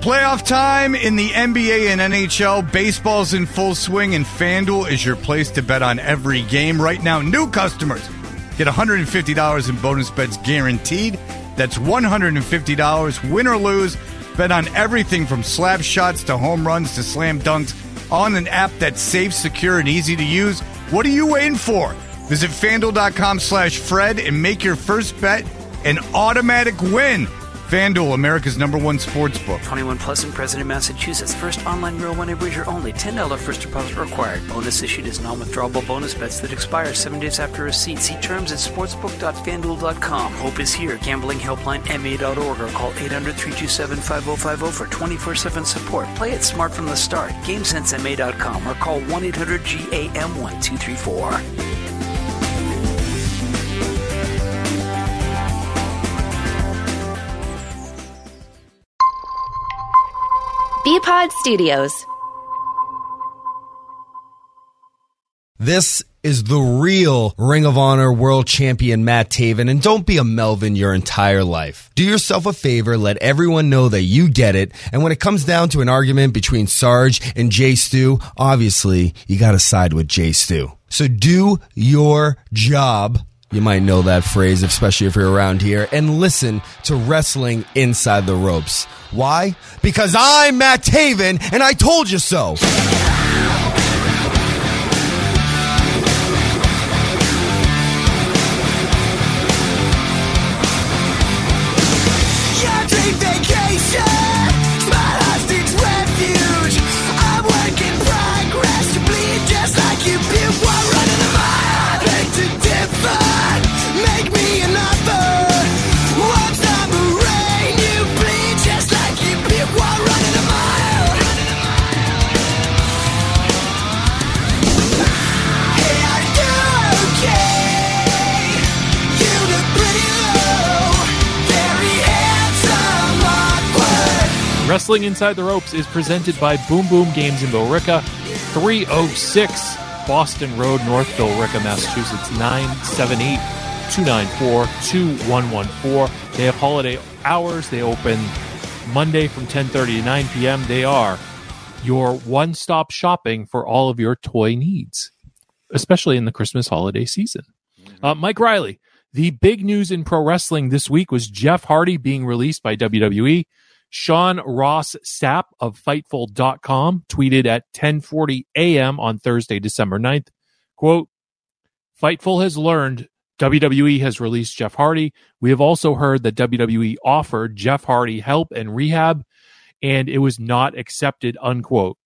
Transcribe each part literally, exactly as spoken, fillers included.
Playoff time in the N B A and N H L. Baseball's in full swing, and FanDuel is your place to bet on every game. Right now, new customers get one hundred fifty dollars in bonus bets guaranteed. That's one hundred fifty dollars, win or lose. Bet on everything from slap shots to home runs to slam dunks on an app that's safe, secure, and easy to use. What are you waiting for? Visit FanDuel.com slash Fred and make your first bet an automatic win. FanDuel, America's number one sports book. twenty-one plus in President, Massachusetts. First online real money wager only. ten dollars first deposit required. Bonus issued as non-withdrawable bonus bets that expire seven days after receipt. See terms at sportsbook dot fan duel dot com. Hope is here. Gambling helpline M A dot org or call eight hundred, three two seven, five oh five oh for twenty-four seven support. Play it smart from the start. game sense M A dot com or call one eight hundred G A M one two three four. B-Pod Studios. This is the real Ring of Honor World Champion Matt Taven, and don't be a Melvin your entire life. Do yourself a favor, let everyone know that you get it, and when it comes down to an argument between Sarge and Jay Stu, obviously, you gotta side with Jay Stu. So do your job. You might know that phrase, especially if you're around here, and listen to Wrestling Inside the Ropes. Why? Because I'm Matt Taven, and I told you so. Your dream vacation, smart hostage refuge. I'm work in progress, you bleed just like you puke while running a mile. Beg to differ, make me an offer. Once I'm a rain, you bleed just like you puke while running a mile. Hey, are you okay? You look pretty low, very handsome, awkward. Wrestling Inside the Ropes is presented by Boom Boom Games in Billerica, three oh six Boston Road, North Billerica, Massachusetts, nine seven eight, two nine four, two one one four. They have holiday hours. They open Monday from ten thirty to nine p.m. They are your one-stop shopping for all of your toy needs, especially in the Christmas holiday season. Uh, Mike Riley, the big news in pro wrestling this week was Jeff Hardy being released by W W E. Sean Ross Sapp of Fightful dot com tweeted at ten forty a.m. on Thursday, December ninth, quote, Fightful has learned W W E has released Jeff Hardy. We have also heard that W W E offered Jeff Hardy help and rehab, and it was not accepted, unquote.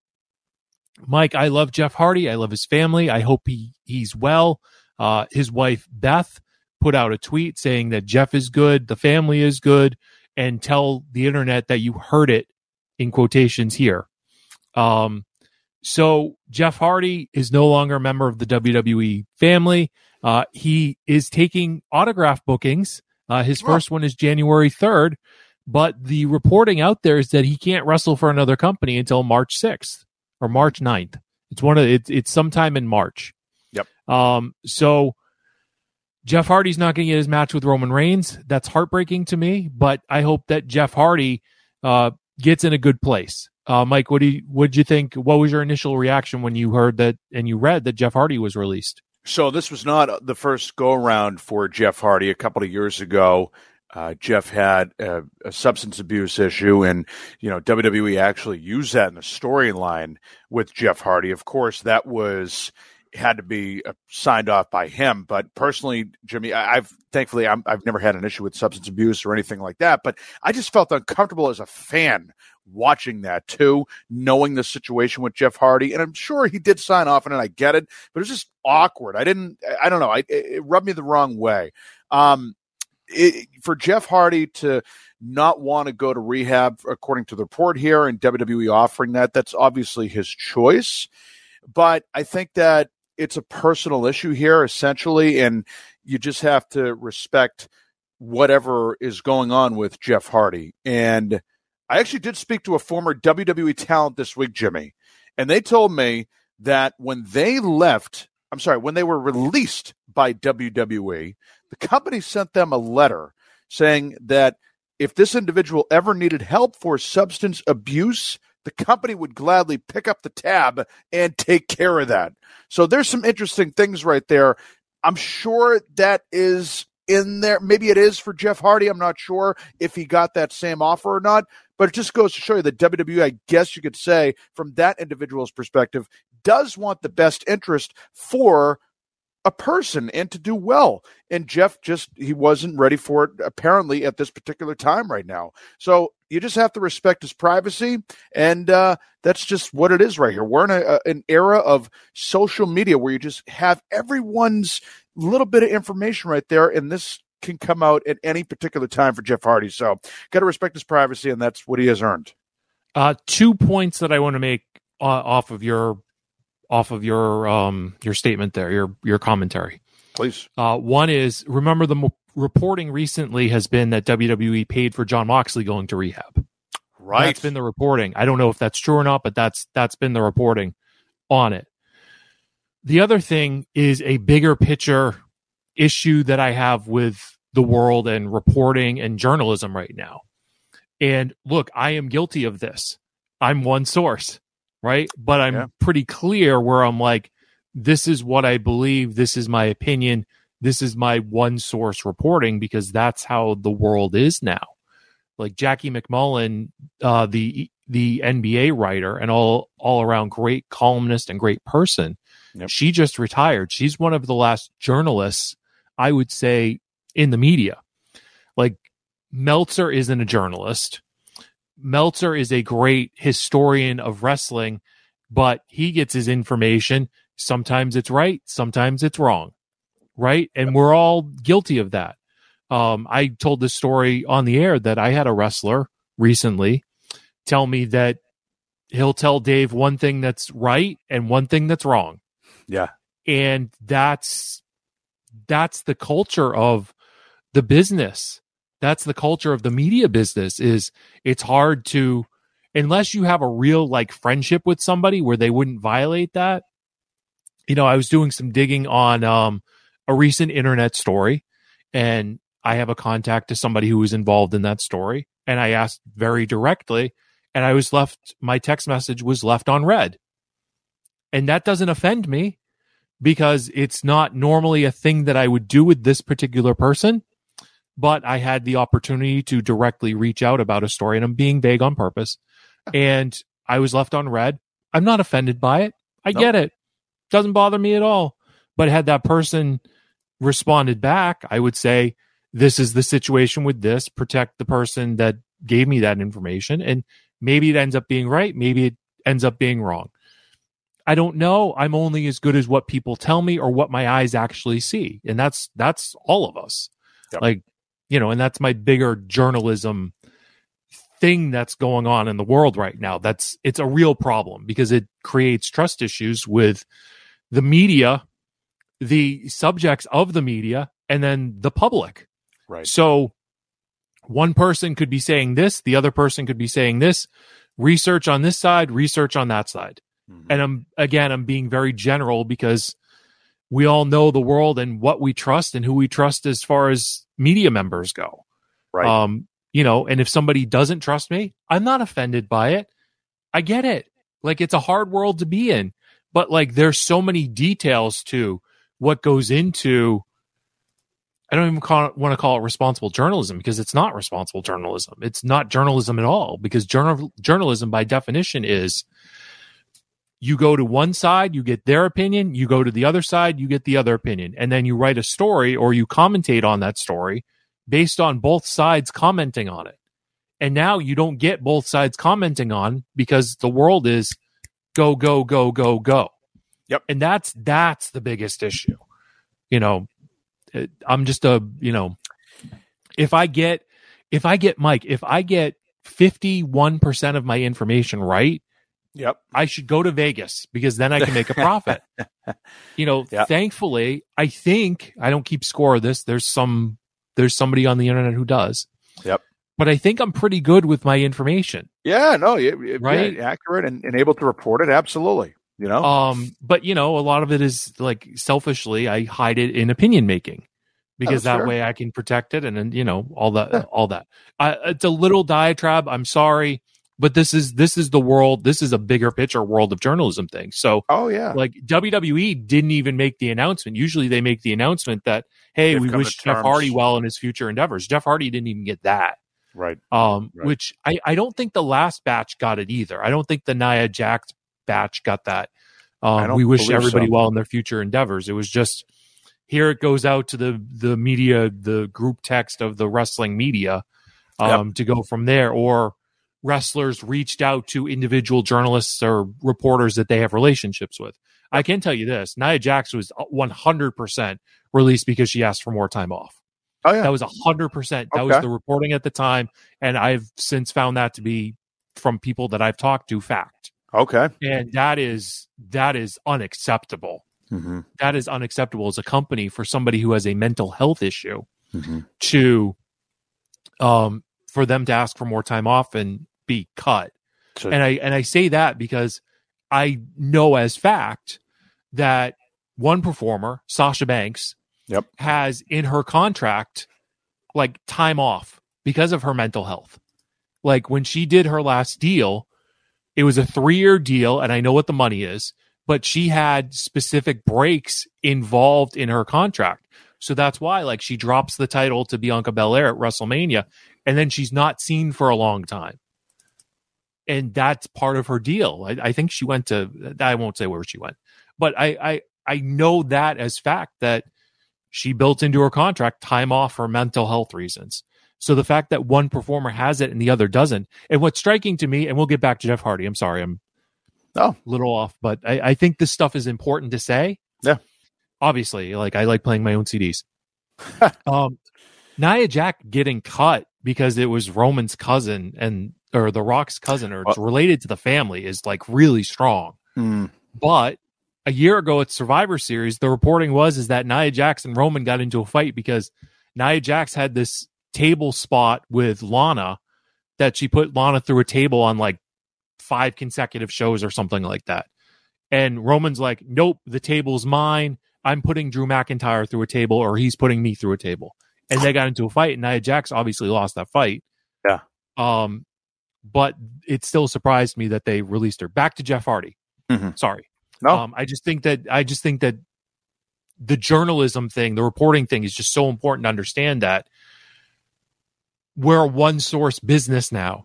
Mike, I love Jeff Hardy. I love his family. I hope he, he's well. Uh, his wife, Beth, put out a tweet saying that Jeff is good, the family is good, and tell the internet that you heard it in quotations here. Um, so Jeff Hardy is no longer a member of the W W E family. Uh, he is taking autograph bookings. Uh, his first one is January third, but the reporting out there is that he can't wrestle for another company until March sixth or March ninth. It's one of it's it's sometime in March. Yep. Um, so Jeff Hardy's not going to get his match with Roman Reigns. That's heartbreaking to me, but I hope that Jeff Hardy uh, gets in a good place. Uh, Mike, what do you what did you think? What was your initial reaction when you heard that and you read that Jeff Hardy was released? So this was not the first go around for Jeff Hardy. A couple of years ago, uh, Jeff had a, a substance abuse issue, and you know W W E actually used that in the storyline with Jeff Hardy. Of course, that was had to be uh, signed off by him. But personally, Jimmy, I, I've thankfully I'm, I've never had an issue with substance abuse or anything like that. But I just felt uncomfortable as a fan watching that too, knowing the situation with Jeff Hardy. And I'm sure he did sign off on it. I get it, but it was just awkward. I didn't, I don't know. I, it rubbed me the wrong way. Um, it, for Jeff Hardy to not want to go to rehab, according to the report here, and W W E offering that, that's obviously his choice. But I think that it's a personal issue here, essentially, and you just have to respect whatever is going on with Jeff Hardy. And I actually did speak to a former W W E talent this week, Jimmy, and they told me that when they left, I'm sorry, when they were released by W W E, the company sent them a letter saying that if this individual ever needed help for substance abuse, the company would gladly pick up the tab and take care of that. So there's some interesting things right there. I'm sure that is in there. Maybe it is for Jeff Hardy. I'm not sure if he got that same offer or not, but it just goes to show you that W W E, I guess you could say, from that individual's perspective, does want the best interest for a person and to do well. And Jeff just, he wasn't ready for it apparently at this particular time right now. So you just have to respect his privacy. And uh, that's just what it is right here. We're in a, a, an era of social media where you just have everyone's little bit of information right there. And this can come out at any particular time for Jeff Hardy. So got to respect his privacy, and that's what he has earned. Uh, two points that I want to make uh, off of your off of your um your statement there, your your commentary. Please. Uh, one is, remember the m- reporting recently has been that W W E paid for Jon Moxley going to rehab. Right. That's been the reporting. I don't know if that's true or not, but that's that's been the reporting on it. The other thing is a bigger picture issue that I have with the world and reporting and journalism right now. And look, I am guilty of this. I'm one source, right? But I'm yeah. pretty clear where I'm like, this is what I believe. This is my opinion. This is my one source reporting, because that's how the world is now. Like Jackie McMullen, uh, the the N B A writer and all all around great columnist and great person, yep. she just retired. She's one of the last journalists, I would say, in the media. Like, Meltzer isn't a journalist. Meltzer is a great historian of wrestling, but he gets his information. Sometimes it's right, sometimes it's wrong, right? And we're all guilty of that. Um, I told this story on the air that I had a wrestler recently tell me that he'll tell Dave one thing that's right and one thing that's wrong. Yeah. And that's that's the culture of the business. That's the culture of the media business. Is it's hard to, unless you have a real like friendship with somebody where they wouldn't violate that. You know, I was doing some digging on um, a recent internet story, and I have a contact to somebody who was involved in that story, and I asked very directly, and I was left, my text message was left on read. And that doesn't offend me, because it's not normally a thing that I would do with this particular person. But I had the opportunity to directly reach out about a story, and I'm being vague on purpose. And I was left on read. I'm not offended by it. I nope. get it. Doesn't bother me at all. But had that person responded back, I would say, this is the situation with this. Protect the person that gave me that information. And maybe it ends up being right. Maybe it ends up being wrong. I don't know. I'm only as good as what people tell me or what my eyes actually see. And that's that's all of us. Yep. Like, you know, and that's my bigger journalism thing that's going on in the world right now. That's it's a real problem, because it creates trust issues with the media, the subjects of the media, and then the public. Right. So one person could be saying this, the other person could be saying this, research on this side, research on that side. Mm-hmm. And I'm again, I'm being very general, because we all know the world and what we trust and who we trust as far as media members go. Right. Um, you know, and if somebody doesn't trust me, I'm not offended by it. I get it. Like, it's a hard world to be in, but like, there's so many details to what goes into, I don't even call it, want to call it responsible journalism, because it's not responsible journalism. It's not journalism at all, because journal, journalism by definition is, you go to one side, you get their opinion. You go to the other side, you get the other opinion. And then you write a story, or you commentate on that story based on both sides commenting on it. And now you don't get both sides commenting on, because the world is go, go, go, go, go. Yep. And that's, that's the biggest issue. You know, I'm just a, you know, if I get, if I get Mike, if I get fifty-one percent of my information right, yep, I should go to Vegas, because then I can make a profit. You know, yep. Thankfully, I think I don't keep score of this. There's some, there's somebody on the internet who does. Yep. But I think I'm pretty good with my information. Yeah, no, yeah, right, yeah, accurate and, and able to report it. Absolutely. You know, um, but you know, a lot of it is like selfishly, I hide it in opinion making, because that fair. way I can protect it, and then you know all that, yeah. all that. I, it's a little diatribe. I'm sorry, but this is this is the world. This is a bigger picture world of journalism thing. So, oh yeah, like W W E didn't even make the announcement. Usually they make the announcement that hey, They've we come wish to Jeff terms. Hardy well in his future endeavors. Jeff Hardy didn't even get that. Right. Um, right. Which I, I don't think the last batch got it either. I don't think the Nia Jax batch got that. Um, we wish everybody so. well in their future endeavors. It was just here it goes out to the the media, the group text of the wrestling media um, yep. to go from there. Or wrestlers reached out to individual journalists or reporters that they have relationships with. I can tell you this: Nia Jax was one hundred percent released because she asked for more time off. Oh yeah, that was one hundred percent. That okay. was the reporting at the time, and I've since found that to be from people that I've talked to fact. Okay, and that is that is unacceptable. Mm-hmm. That is unacceptable as a company for somebody who has a mental health issue mm-hmm. to um for them to ask for more time off and be cut. So, and I and I say that because I know as fact that one performer, Sasha Banks, Yep. has in her contract like time off because of her mental health. Like when she did her last deal, it was a three-year deal, and I know what the money is, but she had specific breaks involved in her contract. So that's why like she drops the title to Bianca Belair at WrestleMania, and then she's not seen for a long time. And that's part of her deal. I, I think she went to, I won't say where she went, but I, I, I know that as fact that she built into her contract time off for mental health reasons. So the fact that one performer has it and the other doesn't, and what's striking to me, and we'll get back to Jeff Hardy. I'm sorry, I'm oh. a little off, but I, I think this stuff is important to say. Yeah. Obviously, like I like playing my own C Ds. um, Nia Jax getting cut because it was Roman's cousin and or The Rock's cousin, or it's related to the family, is like really strong. Mm. But a year ago at Survivor Series, the reporting was is that Nia Jax and Roman got into a fight because Nia Jax had this table spot with Lana that she put Lana through a table on like five consecutive shows or something like that. And Roman's like, nope, the table's mine. I'm putting Drew McIntyre through a table, or he's putting me through a table. And they got into a fight, and Nia Jax obviously lost that fight. Yeah. Um, but it still surprised me that they released her. Back to Jeff Hardy. Mm-hmm. Sorry. No, um, I just think that I just think that the journalism thing, the reporting thing, is just so important to understand that we're a one source business now.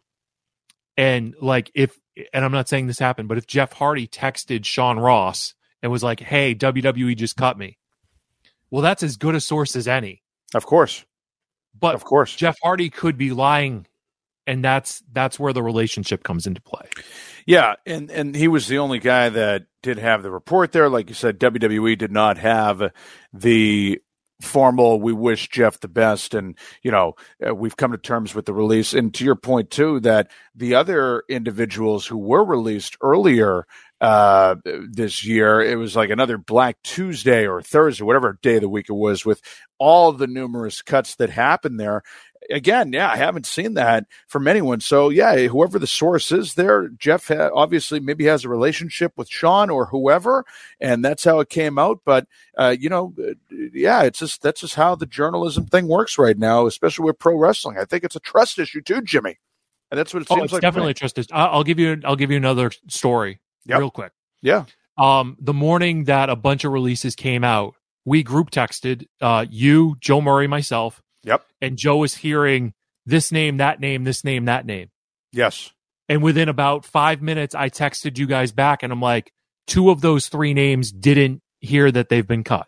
And like if, and I'm not saying this happened, but if Jeff Hardy texted Sean Ross and was like, "Hey, W W E just cut me," well, that's as good a source as any. Of course, but of course, Jeff Hardy could be lying. And that's that's where the relationship comes into play. Yeah, and, and he was the only guy that did have the report there. Like you said, W W E did not have the formal, we wish Jeff the best. And, you know, uh, we've come to terms with the release. And to your point, too, that the other individuals who were released earlier uh, this year, it was like another Black Tuesday or Thursday, whatever day of the week it was, with all the numerous cuts that happened there. Again, yeah, I haven't seen that from anyone. So, yeah, whoever the source is there, Jeff ha- obviously maybe has a relationship with Sean or whoever, and that's how it came out. But, uh, you know, yeah, it's just that's just how the journalism thing works right now, especially with pro wrestling. I think it's a trust issue too, Jimmy, and that's what it oh, seems it's like. Definitely a trust issue. I'll give you. I'll give you another story yep. real quick. Yeah. Um, the morning that a bunch of releases came out, we group texted uh, you, Joe Murray, myself. Yep. And Joe was hearing this name, that name, this name, that name. Yes. And within about five minutes, I texted you guys back, and I'm like, two of those three names didn't hear that they've been cut.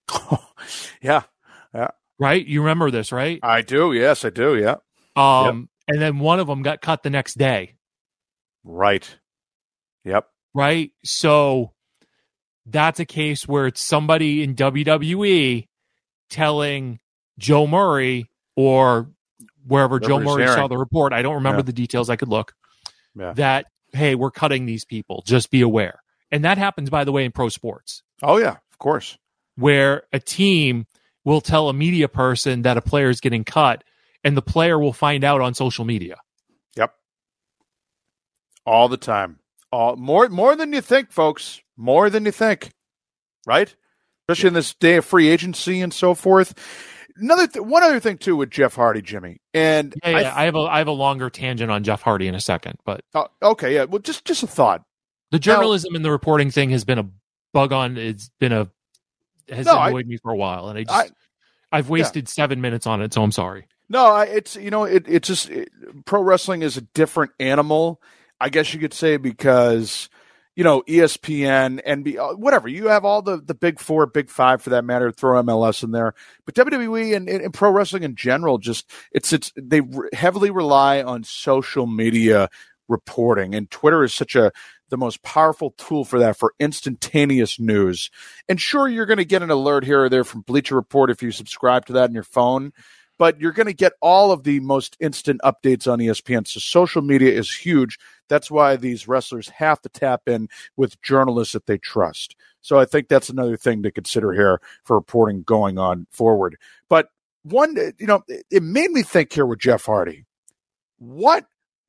yeah. Yeah. Right? You remember this, right? I do. Yes, I do. Yeah. Um, yep. And then one of them got cut the next day. Right. Yep. Right? So that's a case where it's somebody in W W E telling Joe Murray or wherever Joe Murray saw the report, I don't remember yeah. the details, I could look, yeah. that, hey, we're cutting these people, just be aware. And that happens, by the way, in pro sports. Oh, yeah, of course. Where a team will tell a media person that a player is getting cut, and the player will find out on social media. Yep. All the time. All more, more than you think, folks. More than you think. Right? Especially in this day of free agency and so forth. another th- one other thing too with Jeff Hardy, Jimmy, and yeah, yeah, I, th- I have a I have a longer tangent on Jeff Hardy in a second, but uh, okay, yeah, well, just just a thought. the journalism now, and the reporting thing has been a bug on. It's been a has no, annoyed I, me for a while, and I just I, I've wasted yeah. seven minutes on it, so I'm sorry. No, I, it's you know it it's just it, pro wrestling is a different animal, I guess you could say, because you know E S P N, N B A, whatever, you have all the the big four, big five for that matter. Throw M L S in there, but W W E and, and pro wrestling in general, just it's it's they heavily rely on social media reporting, and Twitter is such a the most powerful tool for that, for instantaneous news. And sure, you're going to get an alert here or there from Bleacher Report if you subscribe to that on your phone, but you're going to get all of the most instant updates on E S P N. So social media is huge. That's why these wrestlers have to tap in with journalists that they trust. So I think that's another thing to consider here for reporting going on forward. But one, you know, it made me think here with Jeff Hardy. What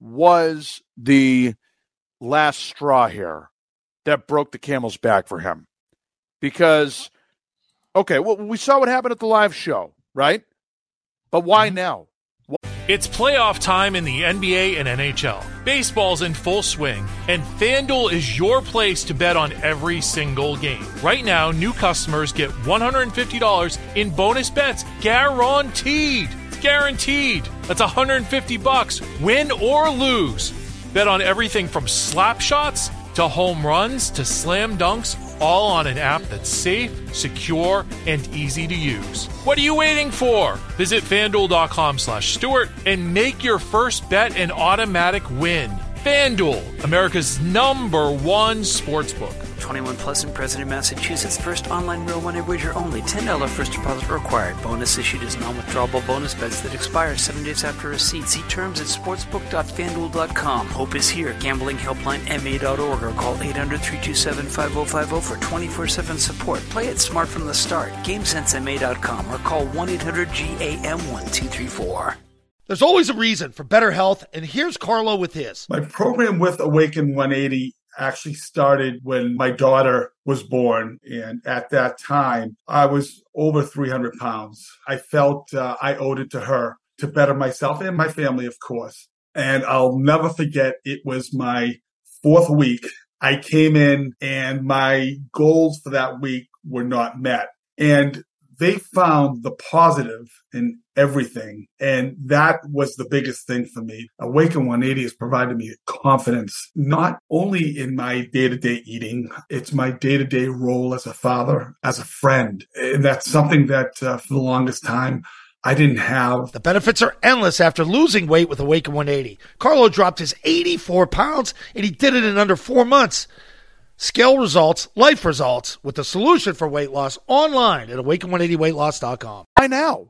was the last straw here that broke the camel's back for him? Because, okay, well, we saw what happened at the live show, right? But why now? It's playoff time in the N B A and N H L. Baseball's in full swing, and FanDuel is your place to bet on every single game. Right now, new customers get one hundred fifty dollars in bonus bets guaranteed. It's guaranteed. That's one hundred fifty bucks, win or lose. Bet on everything from slap shots to home runs to slam dunks, all on an app that's safe, secure, and easy to use. What are you waiting for? Visit FanDuel.com slash Stewart and make your first bet an automatic win. FanDuel, America's number one sportsbook. twenty-one plus and present in Massachusetts. First online real money wager only. ten dollars first deposit required. Bonus issued as non-withdrawable bonus bets that expire seven days after receipt. See terms at sportsbook dot fanduel dot com. Hope is here. Gambling helpline M A dot org or call eight hundred, three two seven, five oh five oh for twenty-four seven support. Play it smart from the start. game sense M A dot com or call one eight hundred G A M one two three four. There's always a reason for better health, and here's Carlo with his. My program with Awaken one eighty actually started when my daughter was born. And at that time, I was over three hundred pounds. I felt uh, I owed it to her to better myself and my family, of course. And I'll never forget, it was my fourth week. I came in and my goals for that week were not met. And they found the positive in everything. And that was the biggest thing for me. Awaken one eighty has provided me confidence, not only in my day-to-day eating, it's my day-to-day role as a father, as a friend. And that's something that uh, for the longest time, I didn't have. The benefits are endless after losing weight with Awaken one eighty. Carlo dropped his eighty-four pounds, and he did it in under four months. Scale results, life results, with the solution for weight loss online at awaken one eighty weight loss dot com. Why now?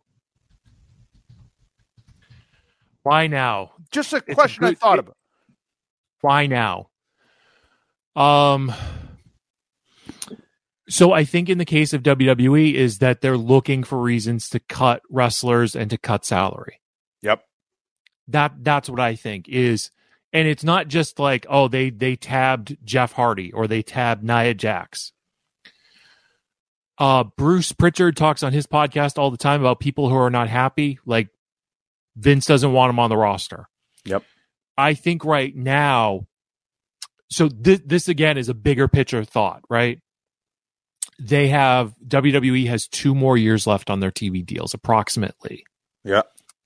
Why now? Just a question a good, I thought about. Why now? Um. So I think in the case of W W E is that they're looking for reasons to cut wrestlers and to cut salary. Yep. That that's what I think is. And it's not just like, oh, they they tabbed Jeff Hardy or they tabbed Nia Jax. Uh, Bruce Pritchard talks on his podcast all the time about people who are not happy. Like Vince doesn't want him on the roster. Yep. I think right now, so th- this again is a bigger picture thought, right? They have, W W E has two more years left on their T V deals, approximately. Yeah.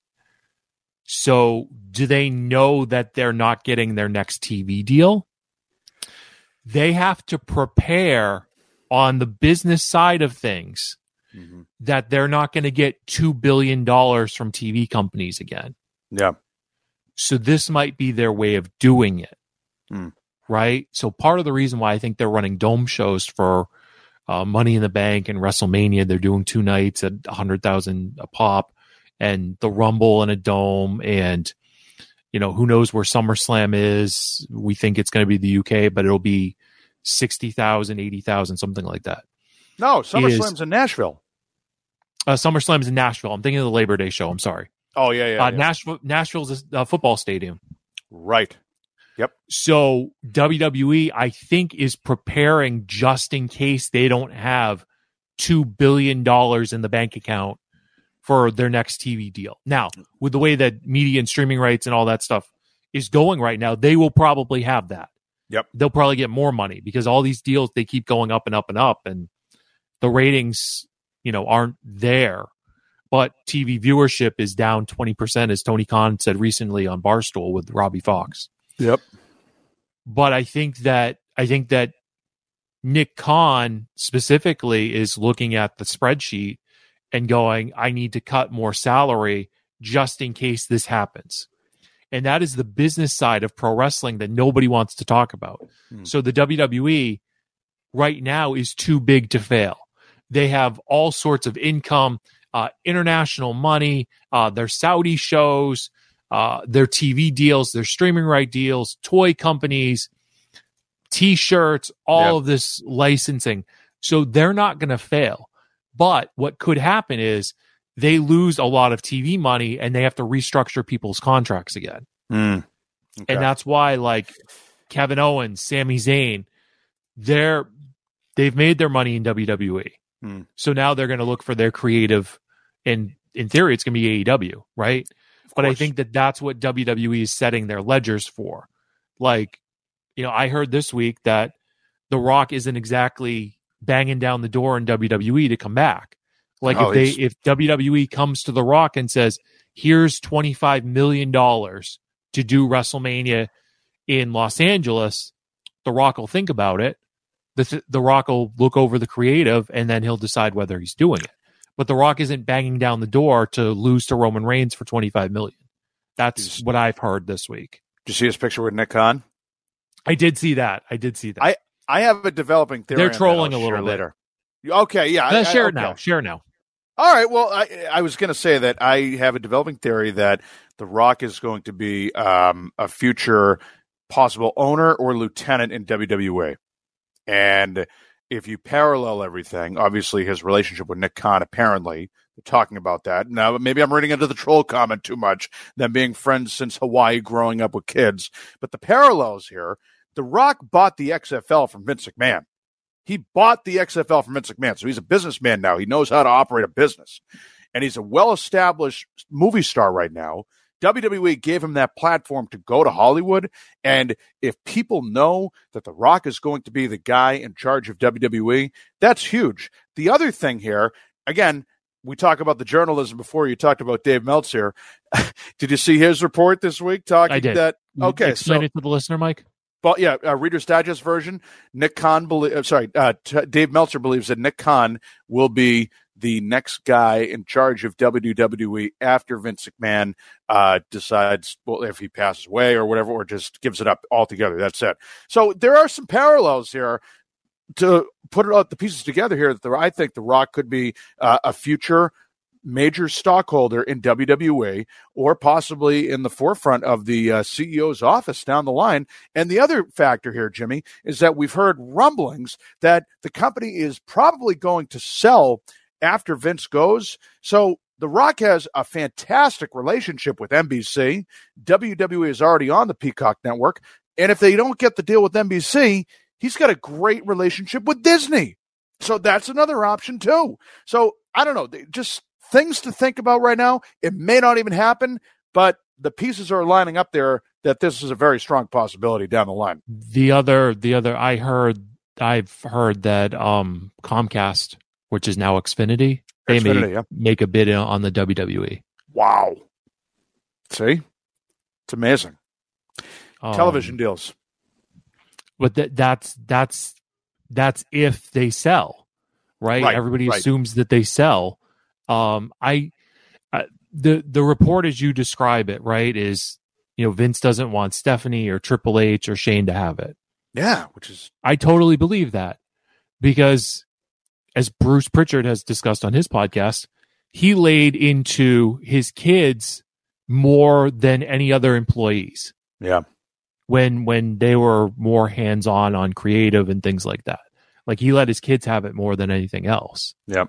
So do they know that they're not getting their next T V deal? They have to prepare on the business side of things mm-hmm. that they're not going to get two billion dollars from T V companies again. Yeah. So this might be their way of doing it. Mm. Right? So part of the reason why I think they're running dome shows for uh, Money in the Bank and WrestleMania, they're doing two nights at one hundred thousand a pop. And the Rumble in a dome, and you know who knows where SummerSlam is. We think it's going to be the U K, but it'll be sixty thousand, eighty thousand, something like that. No, SummerSlam's in Nashville. Uh, SummerSlam's in Nashville. I'm thinking of the Labor Day show. I'm sorry. Oh yeah, yeah. Uh, yeah. Nashville, Nashville's a football stadium. Right. Yep. So W W E, I think, is preparing just in case they don't have two billion dollars in the bank account for their next T V deal. Now, with the way that media and streaming rights and all that stuff is going right now, they will probably have that. Yep. They'll probably get more money because all these deals, they keep going up and up and up, and the ratings, you know, aren't there. But T V viewership is down twenty percent, as Tony Khan said recently on Barstool with Robbie Fox. Yep. But I think that I think that Nick Khan specifically is looking at the spreadsheet and going, I need to cut more salary just in case this happens. And that is the business side of pro wrestling that nobody wants to talk about. Hmm. So the W W E right now is too big to fail. They have all sorts of income, uh, international money, uh, their Saudi shows, uh, their T V deals, their streaming right deals, toy companies, T-shirts, all yep. of this licensing. So they're not going to fail. But what could happen is they lose a lot of T V money and they have to restructure people's contracts again. Mm. Okay. And that's why, like, Kevin Owens, Sami Zayn, they're, they've made their money in W W E. Mm. So now they're going to look for their creative, and in theory, it's going to be A E W, right? But I think that that's what W W E is setting their ledgers for. Like, you know, I heard this week that The Rock isn't exactly banging down the door in W W E to come back. Like oh, if they if W W E comes to The Rock and says, here's twenty-five million dollars to do WrestleMania in Los Angeles, The Rock will think about it. The, the Rock will look over the creative, and then he'll decide whether he's doing it. But The Rock isn't banging down the door to lose to Roman Reigns for twenty-five million dollars. That's what I've heard this week. Did you see his picture with Nick Khan? I did see that. I did see that. I, I have a developing theory. They're trolling a little bit. Later. Okay, yeah. Let's I, share I, it now. okay. Share it now. All right. Well, I, I was going to say that I have a developing theory that The Rock is going to be um, a future possible owner or lieutenant in W W E. And if you parallel everything, obviously his relationship with Nick Khan, apparently, they're talking about that. Now, maybe I'm reading into the troll comment too much, them being friends since Hawaii, growing up with kids. But the parallels here, The Rock bought the X F L from Vince McMahon. He bought the X F L from Vince McMahon, so he's a businessman now. He knows how to operate a business. And he's a well-established movie star right now. W W E gave him that platform to go to Hollywood. And if people know that The Rock is going to be the guy in charge of W W E, that's huge. The other thing here, again, we talk about the journalism before. You talked about Dave Meltzer. Did you see his report this week talking I did. that? Okay, explain so, it to the listener, Mike. But yeah, uh, Reader's Digest version. Nick Khan, belie- uh, sorry, uh, t- Dave Meltzer believes that Nick Khan will be the next guy in charge of W W E after Vince McMahon uh, decides, well, if he passes away or whatever, or just gives it up altogether. That's it. So there are some parallels here to put it all, the pieces together here. That the, I think The Rock could be uh, a future major stockholder in W W E, or possibly in the forefront of the uh, C E O's office down the line. And the other factor here, Jimmy, is that we've heard rumblings that the company is probably going to sell after Vince goes. So The Rock has a fantastic relationship with N B C. W W E is already on the Peacock network. And if they don't get the deal with N B C, he's got a great relationship with Disney. So that's another option too. So I don't know, just things to think about right now. It may not even happen, but the pieces are lining up there that this is a very strong possibility down the line. The other, the other, I heard, I've heard that um, Comcast, which is now Xfinity, they Xfinity, may yeah. make a bid on the W W E. Wow. See? It's amazing. Um, Television deals. But that that's that's that's if they sell, right? Right, Everybody right. assumes that they sell. Um, I, I the the report as you describe it, right, is you know Vince doesn't want Stephanie or Triple H or Shane to have it. Yeah, which is I totally believe that because, as Bruce Pritchard has discussed on his podcast, he laid into his kids more than any other employees. yeah. When when they were more hands on on creative and things like that, like he let his kids have it more than anything else. Yep.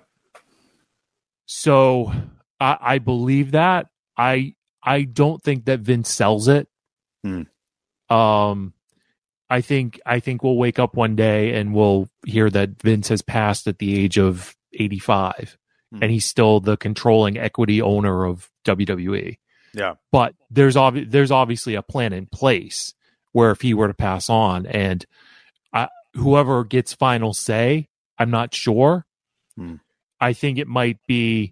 So I, I believe that. I I don't think that Vince sells it. Hmm. Um, I think I think we'll wake up one day and we'll hear that Vince has passed at the age of eighty-five, mm. and he's still the controlling equity owner of W W E. Yeah. But there's obvi- there's obviously a plan in place where if he were to pass on, and I, whoever gets final say, I'm not sure. Mm. I think it might be,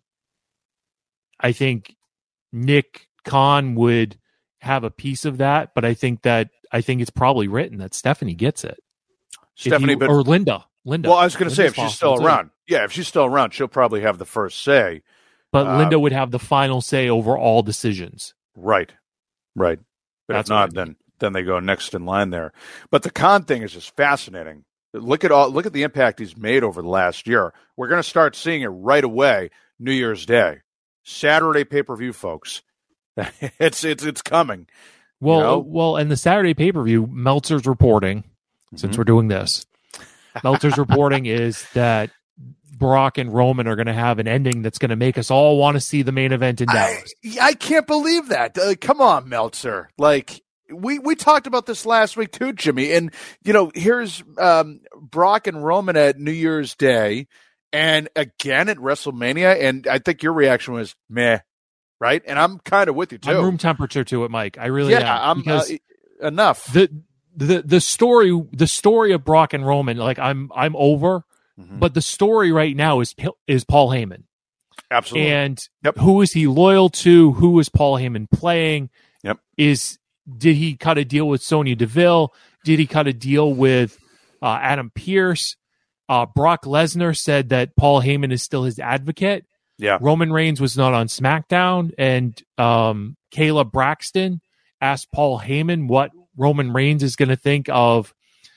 I think Nick Khan would have a piece of that, but I think that, I think it's probably written that Stephanie gets it. Stephanie, you, but, or Linda. Linda. Well, I was going to say, if she's still too. around, yeah, if she's still around, she'll probably have the first say. But uh, Linda would have the final say over all decisions. Right, right. But That's if not, I mean. then then they go next in line there. But the Khan thing is just fascinating. Look at all, look at the impact he's made over the last year. We're going to start seeing it right away. New Year's Day, Saturday pay per view, folks. it's it's it's coming. Well, you know? well, and the Saturday pay per view, Meltzer's reporting. Mm-hmm. Since we're doing this, Meltzer's reporting is that Brock and Roman are going to have an ending that's going to make us all want to see the main event in Dallas. I, I can't believe that. Uh, come on, Meltzer. Like we we talked about this last week too, Jimmy. And you know, here's um, Brock and Roman at New Year's Day, and again at WrestleMania. And I think your reaction was meh, right? And I'm kind of with you too. I'm room temperature to it, Mike. I really yeah, am. I'm because uh, enough. The the the story the story of Brock and Roman, like I'm I'm over. Mm-hmm. But the story right now is is Paul Heyman. Absolutely. And yep. who is he loyal to? Who is Paul Heyman playing? Yep. Is did he cut a deal with Sonya Deville? Did he cut a deal with uh, Adam Pearce? Uh, Brock Lesnar said that Paul Heyman is still his advocate. Yeah. Roman Reigns was not on SmackDown, and um, Kayla Braxton asked Paul Heyman what Roman Reigns is going to think of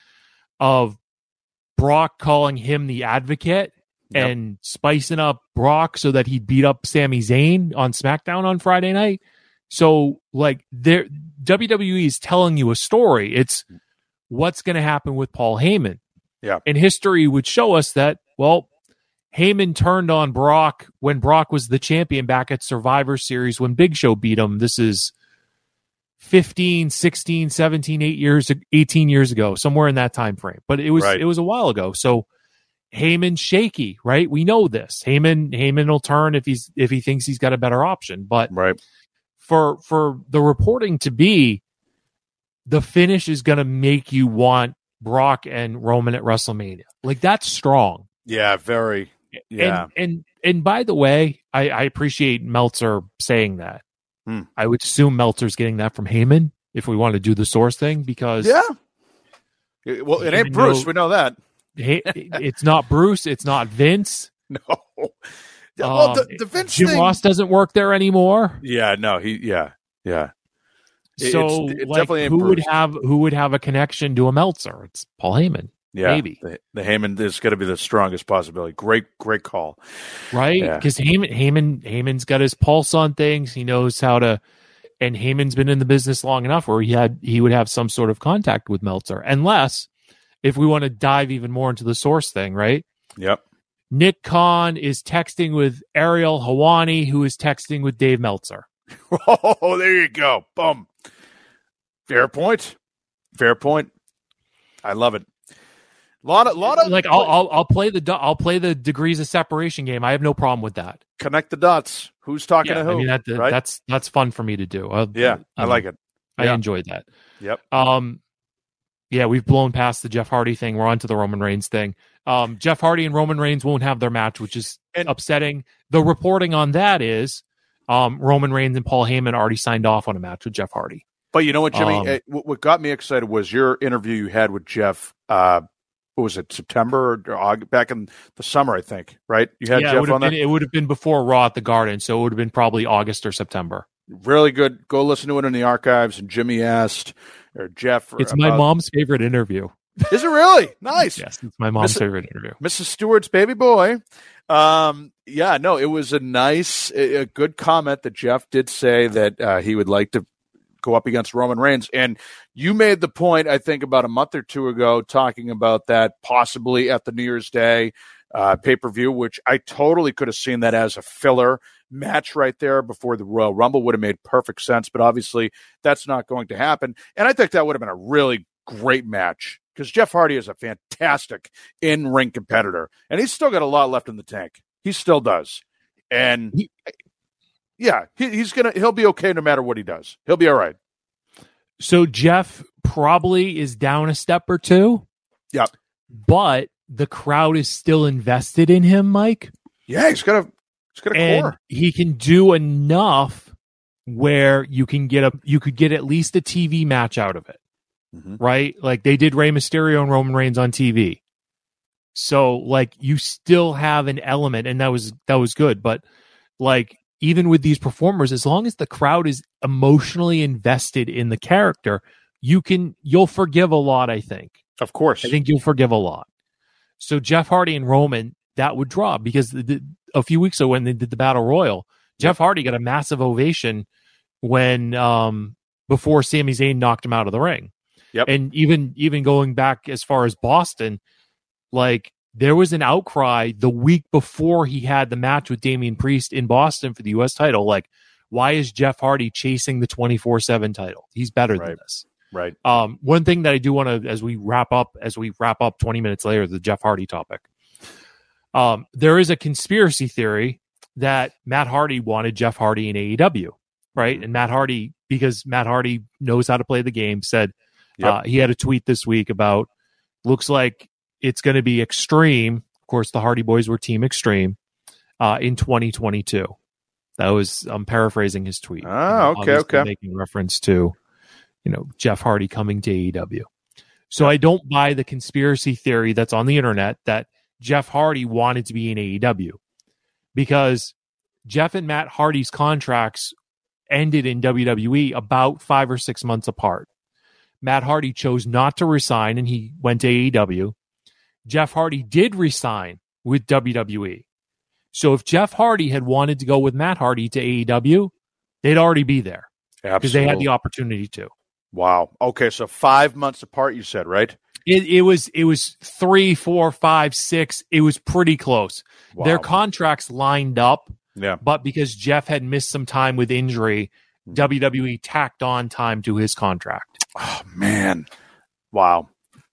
of. Brock calling him the advocate yep. and spicing up Brock so that he'd beat up Sami Zayn on SmackDown on Friday night. So, like, there, W W E is telling you a story. It's what's going to happen with Paul Heyman. Yeah. And history would show us that, well, Heyman turned on Brock when Brock was the champion back at Survivor Series when Big Show beat him. This is fifteen, sixteen, seventeen, eight years, eighteen years ago, somewhere in that time frame. But it was right. it was a while ago. So Heyman's shaky, right? We know this. Heyman Heyman will turn if he's if he thinks he's got a better option. But right. for for the reporting to be the finish is gonna make you want Brock and Roman at WrestleMania. Like that's strong. Yeah, very yeah. And and and by the way, I, I appreciate Meltzer saying that. Hmm. I would assume Meltzer's getting that from Heyman if we want to do the source thing because yeah. Well, it ain't Bruce. Know, we know that. It's not Bruce. It's not Vince. No. Well, the, the Vince Jim thing, Ross doesn't work there anymore. Yeah, no, he. Yeah, yeah. So, it's, it like, definitely ain't who Bruce. would have who would have a connection to a Meltzer? It's Paul Heyman. Yeah, maybe the, the Heyman is going to be the strongest possibility. Great, great call. Right, because yeah. Heyman, Heyman, Heyman's got his pulse on things. He knows how to. And Heyman's been in the business long enough where he had he would have some sort of contact with Meltzer. Unless, if we want to dive even more into the source thing, right? Yep. Nick Khan is texting with Ariel Helwani, who is texting with Dave Meltzer. Oh, there you go. Boom. Fair point. Fair point. I love it. A lot of, lot of like I'll, I'll I'll play the I'll play the degrees of separation game. I have no problem with that. Connect the dots. Who's talking yeah, to who? I mean that, right? that's that's fun for me to do. I, yeah, I, I like it. I yeah. enjoyed that. Yep. Um, yeah, we've blown past the Jeff Hardy thing. We're on to the Roman Reigns thing. Um, Jeff Hardy and Roman Reigns won't have their match, which is and, upsetting. The reporting on that is um, Roman Reigns and Paul Heyman already signed off on a match with Jeff Hardy. But you know what, Jimmy? Um, uh, what got me excited was your interview you had with Jeff. Uh, what was it, September or August, back in the summer, I think, right? You had yeah, Jeff it on that? Been, it would have been before Raw at the Garden, so it would have been probably August or September. Really good. Go listen to it in the archives. And Jimmy asked, or Jeff. It's my mom's favorite interview. Is it really? Nice. Yes, it's my mom's Missus favorite interview. Missus Stewart's baby boy. Um, yeah, no, it was a nice, a good comment that Jeff did say that uh, he would like to go up against Roman Reigns. And you made the point, I think, about a month or two ago, talking about that possibly at the New Year's Day uh, pay-per-view, which I totally could have seen that as a filler match right there before the Royal Rumble. Would have made perfect sense, but obviously that's not going to happen. And I think that would have been a really great match because Jeff Hardy is a fantastic in-ring competitor, and he's still got a lot left in the tank. He still does. And he, yeah, he, he's gonna he'll be okay no matter what he does. He'll be all right. So Jeff probably is down a step or two. Yeah, but the crowd is still invested in him, Mike. Yeah, he's got a he's got a and core. He can do enough where you can get a you could get at least a T V match out of it, mm-hmm. right? Like they did Rey Mysterio and Roman Reigns on T V. So like you still have an element, and that was that was good. But like even with these performers, as long as the crowd is emotionally invested in the character, you can you'll forgive a lot. I think, of course, I think you'll forgive a lot. So Jeff Hardy and Roman, that would draw because the, the, a few weeks ago when they did the Battle Royal, Jeff Hardy got a massive ovation when um, before Sami Zayn knocked him out of the ring. Yep. And even even going back as far as Boston, like there was an outcry the week before he had the match with Damian Priest in Boston for the U S title. Like, why is Jeff Hardy chasing the twenty-four seven title? He's better right. than this. Right. Um, one thing that I do want to, as we wrap up, as we wrap up twenty minutes later, the Jeff Hardy topic. Um, there is a conspiracy theory that Matt Hardy wanted Jeff Hardy in A E W, right? And Matt Hardy, because Matt Hardy knows how to play the game, said yep. uh, he had a tweet this week about looks like it's going to be Extreme. Of course, the Hardy Boys were Team Extreme uh, in twenty twenty-two. That was I'm paraphrasing his tweet. Oh, okay, okay. Making reference to. You know, Jeff Hardy coming to A E W. So I don't buy the conspiracy theory that's on the internet that Jeff Hardy wanted to be in A E W because Jeff and Matt Hardy's contracts ended in W W E about five or six months apart. Matt Hardy chose not to resign and he went to A E W. Jeff Hardy did resign with W W E. So if Jeff Hardy had wanted to go with Matt Hardy to A E W, they'd already be there because they had the opportunity to. Wow. Okay, so five months apart, you said, right? It, it was it was three, four, five, six. It was pretty close. Wow. Their contracts lined up, yeah. But because Jeff had missed some time with injury, W W E tacked on time to his contract. Oh man! Wow.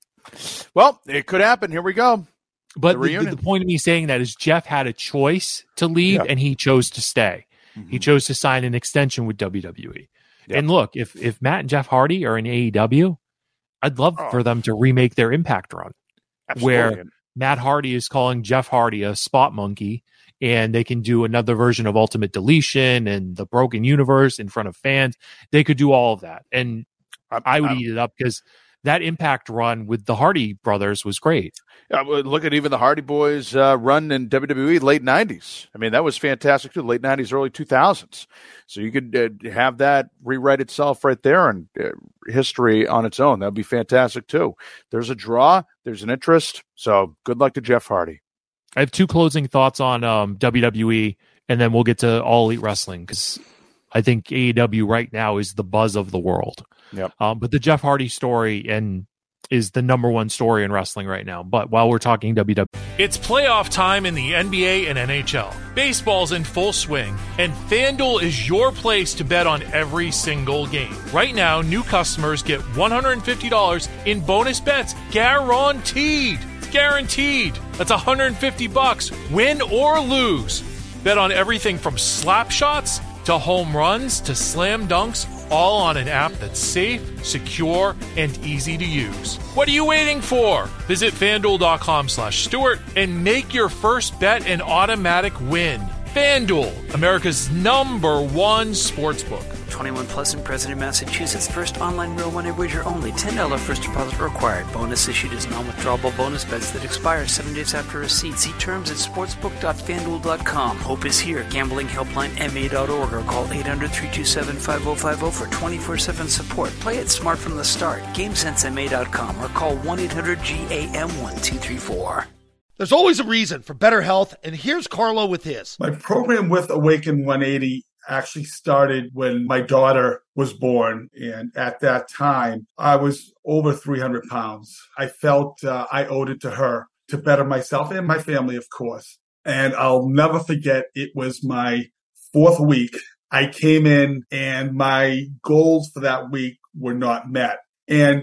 Well, it could happen. Here we go. But the, the, the point of me saying that is Jeff had a choice to leave, yeah. and he chose to stay. Mm-hmm. He chose to sign an extension with W W E. Yep. And look, if if Matt and Jeff Hardy are in A E W, I'd love oh. for them to remake their Impact run, Absolutely. where Matt Hardy is calling Jeff Hardy a spot monkey, and they can do another version of Ultimate Deletion and the Broken Universe in front of fans. They could do all of that, and I'm, I would I'm, eat it up because that Impact run with the Hardy brothers was great. Yeah, look at even the Hardy Boys uh, run in W W E late nineties. I mean, that was fantastic too. Late nineties, early two thousands. So you could uh, have that rewrite itself right there and uh, history on its own. That would be fantastic too. There's a draw. There's an interest. So good luck to Jeff Hardy. I have two closing thoughts on um, W W E, and then we'll get to All Elite Wrestling because I think A E W right now is the buzz of the world. Yep. Um, but the Jeff Hardy story and is the number one story in wrestling right now. But while we're talking W W E, it's playoff time in the N B A and N H L. Baseball's in full swing, and FanDuel is your place to bet on every single game. Right now, new customers get one hundred fifty dollars in bonus bets guaranteed. It's guaranteed. That's one hundred fifty bucks, win or lose. Bet on everything from slap shots to home runs to slam dunks, all on an app that's safe, secure, and easy to use. What are you waiting for? Visit FanDuel.com slash Stewart and make your first bet an automatic win. FanDuel, America's number one sportsbook. twenty-one plus and present in Massachusetts. First online real money wager only. ten dollars first deposit required. Bonus issued as non-withdrawable bonus bets that expire seven days after receipt. See terms at sportsbook dot fanduel dot com. Hope is here. Gambling helpline M A dot org or call eight hundred, three two seven, five oh five oh for twenty-four seven support. Play it smart from the start. game sense M A dot com or call one eight hundred G A M one two three four. There's always a reason for better health, and here's Carlo with his. My program with Awaken one eighty actually started when my daughter was born. And at that time, I was over three hundred pounds. I felt uh, I owed it to her to better myself and my family, of course. And I'll never forget, it was my fourth week. I came in and my goals for that week were not met. And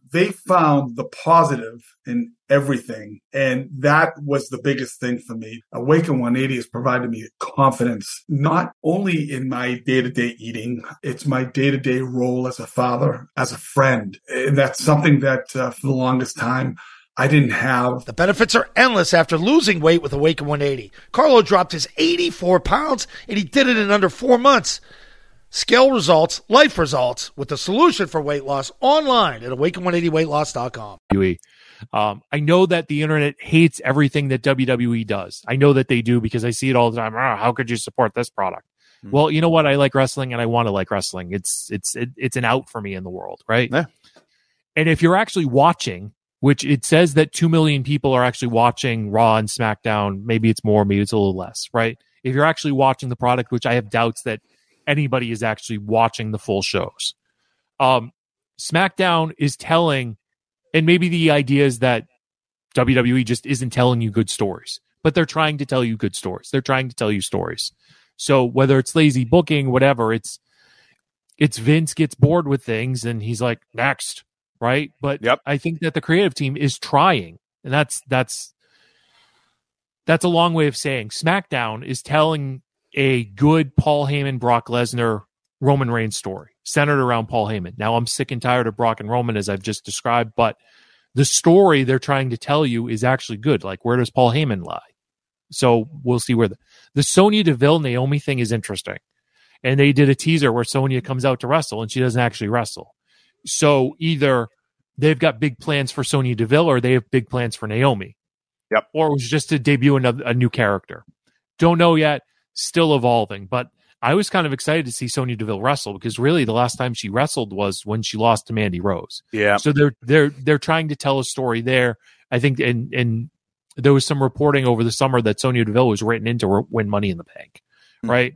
they found the positive in everything. And that was the biggest thing for me. Awaken one eighty has provided me confidence, not only in my day-to-day eating, it's my day-to-day role as a father, as a friend. And that's something that uh, for the longest time, I didn't have. The benefits are endless after losing weight with Awaken one eighty. Carlo dropped his eighty-four pounds, and he did it in under four months. Scale results, life results, with the solution for weight loss online at awaken one eighty weight loss dot com. Um, I know that the internet hates everything that W W E does. I know that they do because I see it all the time. Oh, how could you support this product? Mm-hmm. Well, you know what? I like wrestling and I want to like wrestling. It's it's it, it's an out for me in the world, right? Yeah. And if you're actually watching, which it says that two million people are actually watching Raw and SmackDown, maybe it's more, maybe it's a little less, right? If you're actually watching the product, which I have doubts that anybody is actually watching the full shows. Um, SmackDown is telling, and maybe the idea is that W W E just isn't telling you good stories, but they're trying to tell you good stories. They're trying to tell you stories. So whether it's lazy booking, whatever, it's it's Vince gets bored with things and he's like, next, right? But yep. I think that the creative team is trying, and that's that's that's a long way of saying SmackDown is telling a good Paul Heyman, Brock Lesnar, Roman Reigns story centered around Paul Heyman. Now, I'm sick and tired of Brock and Roman, as I've just described, but the story they're trying to tell you is actually good. Like, where does Paul Heyman lie? So we'll see where the, the Sonya Deville Naomi thing is interesting. And they did a teaser where Sonya comes out to wrestle and she doesn't actually wrestle. So either they've got big plans for Sonya Deville or they have big plans for Naomi. Yep. Or it was just to debut another, a new character. Don't know yet. Still evolving, but I was kind of excited to see Sonya Deville wrestle because really the last time she wrestled was when she lost to Mandy Rose. Yeah. So they're they're they're trying to tell a story there. I think, and and there was some reporting over the summer that Sonya Deville was written in to win Money in the Bank, mm-hmm. right?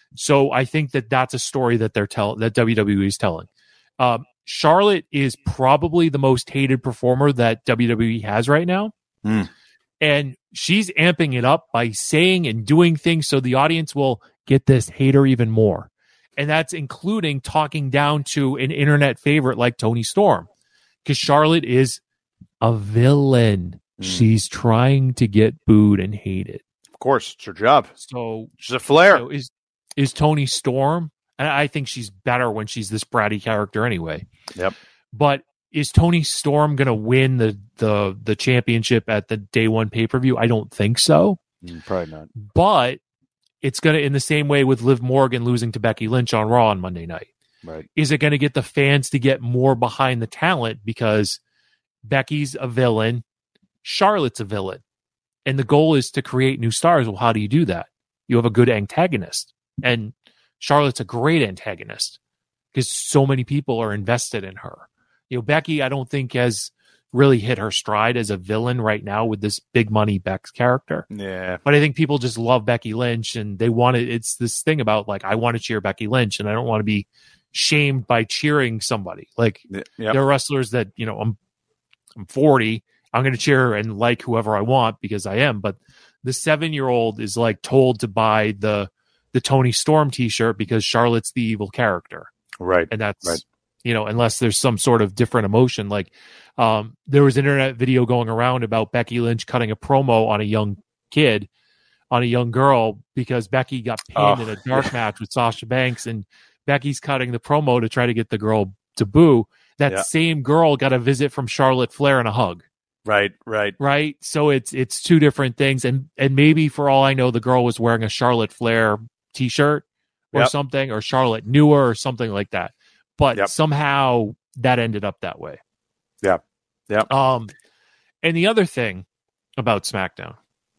So I think that that's a story that they're tell that W W E is telling. Um, Charlotte is probably the most hated performer that W W E has right now. Mm. And she's amping it up by saying and doing things so the audience will get this, hate her even more. And that's including talking down to an internet favorite like Toni Storm. Because Charlotte is a villain. Mm. She's trying to get booed and hated. Of course, it's her job. So she's a flair. So is is Toni Storm, and I think she's better when she's this bratty character anyway. Yep. But is Toni Storm going to win the, the the championship at the day one pay-per-view? I don't think so. Mm, probably not. But it's going to, in the same way with Liv Morgan losing to Becky Lynch on Raw on Monday night. Right. Is it going to get the fans to get more behind the talent because Becky's a villain, Charlotte's a villain, and the goal is to create new stars? Well, how do you do that? You have a good antagonist, and Charlotte's a great antagonist because so many people are invested in her. You know, Becky, I don't think has really hit her stride as a villain right now with this big money Beck's character. Yeah. But I think people just love Becky Lynch and they want it. It's this thing about like, I want to cheer Becky Lynch and I don't want to be shamed by cheering somebody. Like yep. there are wrestlers that, you know, I'm, I'm forty. I'm going to cheer and like whoever I want because I am. But the seven year old is like told to buy the, the Toni Storm t-shirt because Charlotte's the evil character. Right. And that's, right. you know, unless there's some sort of different emotion. Like um, there was an internet video going around about Becky Lynch cutting a promo on a young kid, on a young girl, because Becky got pinned oh, in a dark yeah. match with Sasha Banks, and Becky's cutting the promo to try to get the girl to boo. That yeah. same girl got a visit from Charlotte Flair and a hug. Right, right, right. So it's it's two different things, and and maybe for all I know, the girl was wearing a Charlotte Flair t-shirt or yep. something, or Charlotte knew her or something like that. But yep. somehow that ended up that way. Yeah. Yeah. Um, and the other thing about SmackDown,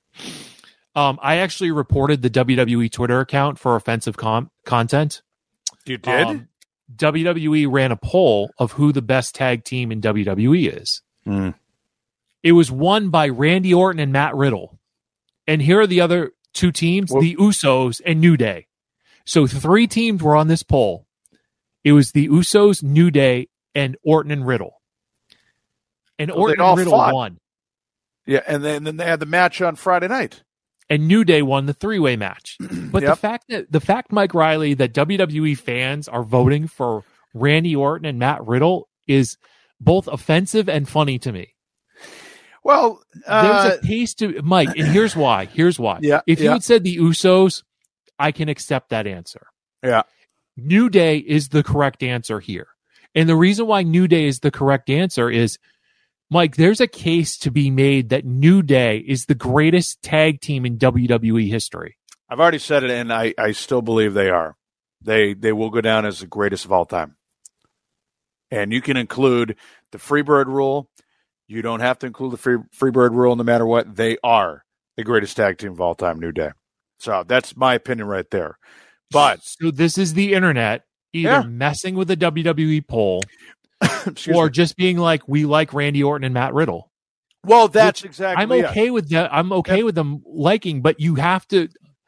um, I actually reported the W W E Twitter account for offensive com- content. You did? Um, W W E ran a poll of who the best tag team in W W E is. Mm. It was won by Randy Orton and Matt Riddle. And here are the other two teams, well, the Usos and New Day. So three teams were on this poll. It was the Usos, New Day, and Orton and Riddle. And well, Orton and Riddle fought. won. Yeah, and then, and then they had the match on Friday night. And New Day won the three-way match. But yep. the fact that the fact, Mike Riley, that W W E fans are voting for Randy Orton and Matt Riddle is both offensive and funny to me. Well, uh, there's a case to Mike, and here's why. Here's why. Yeah, if you yeah. had said the Usos, I can accept that answer. Yeah. New Day is the correct answer here. And the reason why New Day is the correct answer is, Mike, there's a case to be made that New Day is the greatest tag team in W W E history. I've already said it, and I, I still believe they are. They they will go down as the greatest of all time. And you can include the Freebird rule. You don't have to include the free, Freebird rule no matter what. They are the greatest tag team of all time, New Day. So that's my opinion right there. But so this is the internet either Yeah. messing with the W W E poll Excuse or me. just being like, we like Randy Orton and Matt Riddle. Well, that's Which exactly I'm it. okay with that. I'm okay Yeah. with them liking, but you have to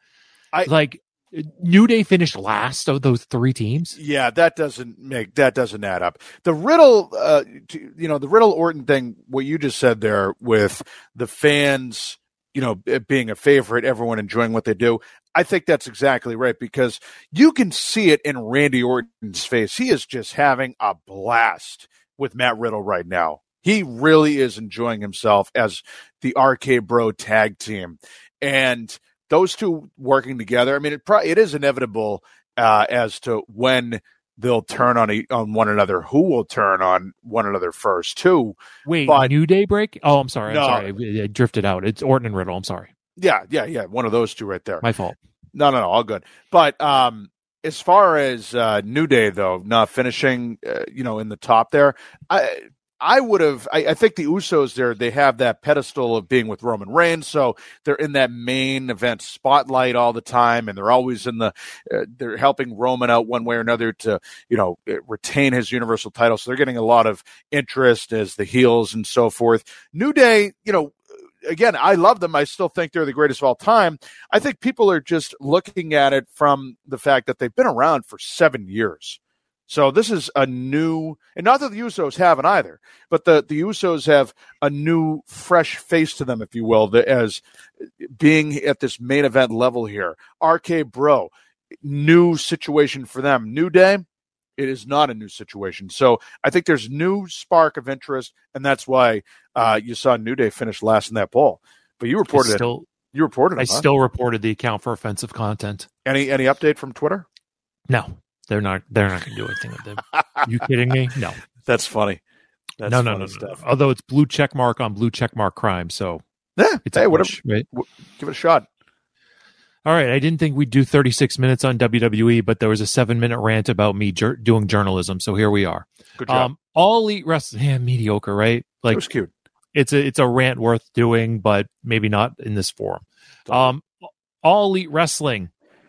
I- like New Day finished last of those three teams. Yeah, that doesn't make that doesn't add up. The Riddle, uh, t- you know, the Riddle Orton thing. What you just said there with the fans, you know, it being a favorite, everyone enjoying what they do. I think that's exactly right because you can see it in Randy Orton's face. He is just having a blast with Matt Riddle right now. He really is enjoying himself as the R K Bro tag team, and those two working together. I mean, it pro- it is inevitable uh, as to when they'll turn on e- on one another. Who will turn on one another first, too? Wait, But- New Day break? Oh, I'm sorry. No. I'm sorry. I, I drifted out. It's Orton and Riddle. I'm sorry. Yeah, yeah, yeah. One of those two right there. My fault. No, no, no, all good. But um, as far as uh, New Day, though, not finishing, uh, you know, in the top there, I I would have. I, I think the Usos there, they have that pedestal of being with Roman Reigns, so they're in that main event spotlight all the time, and they're always in the. Uh, they're helping Roman out one way or another to, you know, retain his Universal title. So they're getting a lot of interest as the heels and so forth. New Day, you know. Again, I love them. I still think they're the greatest of all time. I think people are just looking at it from the fact that they've been around for seven years. So this is a new, and not that the Usos haven't either, but the, the Usos have a new, fresh face to them, if you will, the, as being at this main event level here. R K Bro, new situation for them. New Day, it is not a new situation. So I think there's new spark of interest, and that's why uh, you saw New Day finish last in that poll. But you reported I still, it. You reported I it. huh? still reported the account for offensive content. Any any update from Twitter? No, they're not. They're not going to do anything with them. You kidding me? No. That's funny. That's no, no, funny no, no, stuff. no. Although it's blue check mark on blue check mark crime, so Yeah, it's hey, a whatever. push, right? W- give it a shot. All right, I didn't think we'd do thirty-six minutes on W W E, but there was a seven-minute rant about me jur- doing journalism, so here we are. Good job. Um, all elite wrestling, yeah, mediocre, right? Like it was cute. it's a it's a rant worth doing, but maybe not in this forum. Um, all elite wrestling.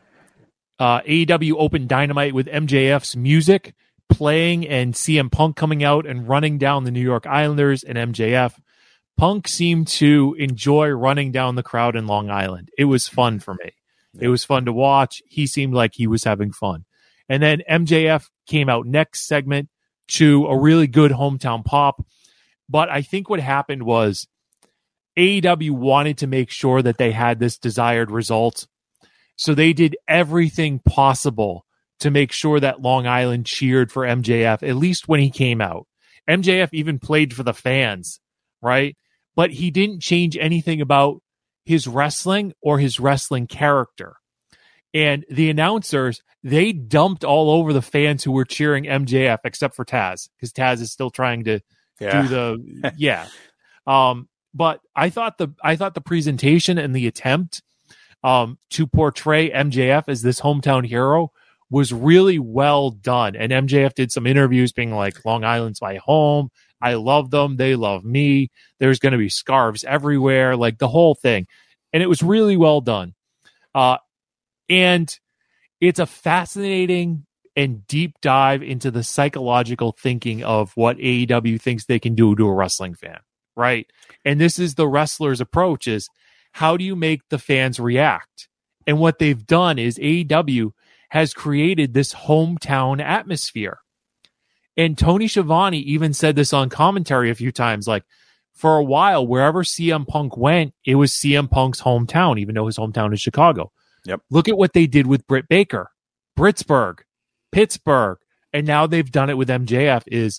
Uh, A E W opened Dynamite with M J F's music playing and C M Punk coming out and running down the New York Islanders and M J F. Punk seemed to enjoy running down the crowd in Long Island. It was fun for me. It was fun to watch. He seemed like he was having fun. And then M J F came out next segment to a really good hometown pop. But I think what happened was A E W wanted to make sure that they had this desired result. So they did everything possible to make sure that Long Island cheered for M J F, at least when he came out. M J F even played for the fans, right? But he didn't change anything about his wrestling or his wrestling character. And the announcers, they dumped all over the fans who were cheering M J F, except for Taz, because Taz is still trying to Yeah. do the yeah. Um, but I thought the I thought the presentation and the attempt um, to portray M J F as this hometown hero was really well done. And M J F did some interviews being like, Long Island's my home. I love them. They love me. There's going to be scarves everywhere, like the whole thing. And it was really well done. Uh, and it's a fascinating and deep dive into the psychological thinking of what A E W thinks they can do to a wrestling fan, right? And this is the wrestler's approach is, how do you make the fans react? And what they've done is A E W has created this hometown atmosphere. And Tony Schiavone even said this on commentary a few times, like, for a while, wherever C M Punk went, it was C M Punk's hometown, even though his hometown is Chicago. Yep. Look at what they did with Britt Baker, Britsburg, Pittsburgh, and now they've done it with M J F. Is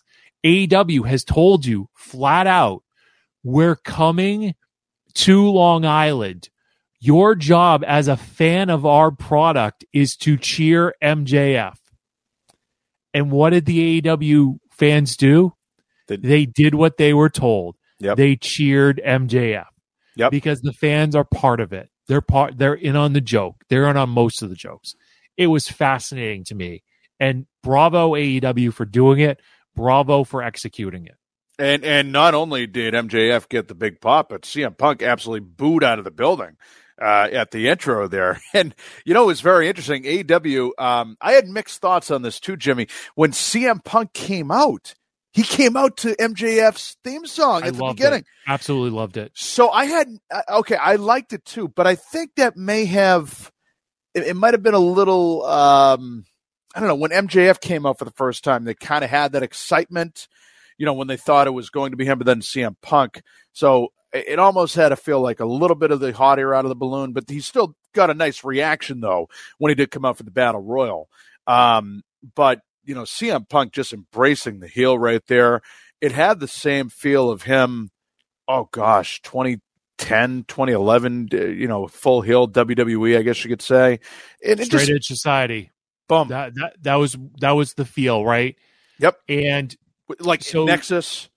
A E W has told you flat out, we're coming to Long Island. Your job as a fan of our product is to cheer M J F. And what did the A E W fans do? The- they did what they were told. Yep. They cheered M J F. Yep. Because the fans are part of it. They're part. They're in on the joke. They're in on most of the jokes. It was fascinating to me. And bravo A E W for doing it. Bravo for executing it. And and not only did M J F get the big pop, but C M Punk absolutely booed out of the building uh, at the intro there. And, you know, it was very interesting. A E W, um, I had mixed thoughts on this too, Jimmy. When C M Punk came out, he came out to M J F's theme song I at the loved beginning. It. Absolutely loved it. So I had, uh, okay, I liked it too, but I think that may have, it, it might have been a little, um, I don't know, when M J F came out for the first time, they kind of had that excitement, you know, when they thought it was going to be him, but then C M Punk. So it, it almost had to feel like a little bit of the hot air out of the balloon, but he still got a nice reaction, though, when he did come out for the Battle Royal. Um, but, you know, C M Punk just embracing the heel right there. It had the same feel of him, oh, gosh, twenty ten, twenty eleven, you know, full heel W W E, I guess you could say. And it Straight just, Edge Society. Boom. That, that that was that was the feel, right? Yep. And like so, Nexus.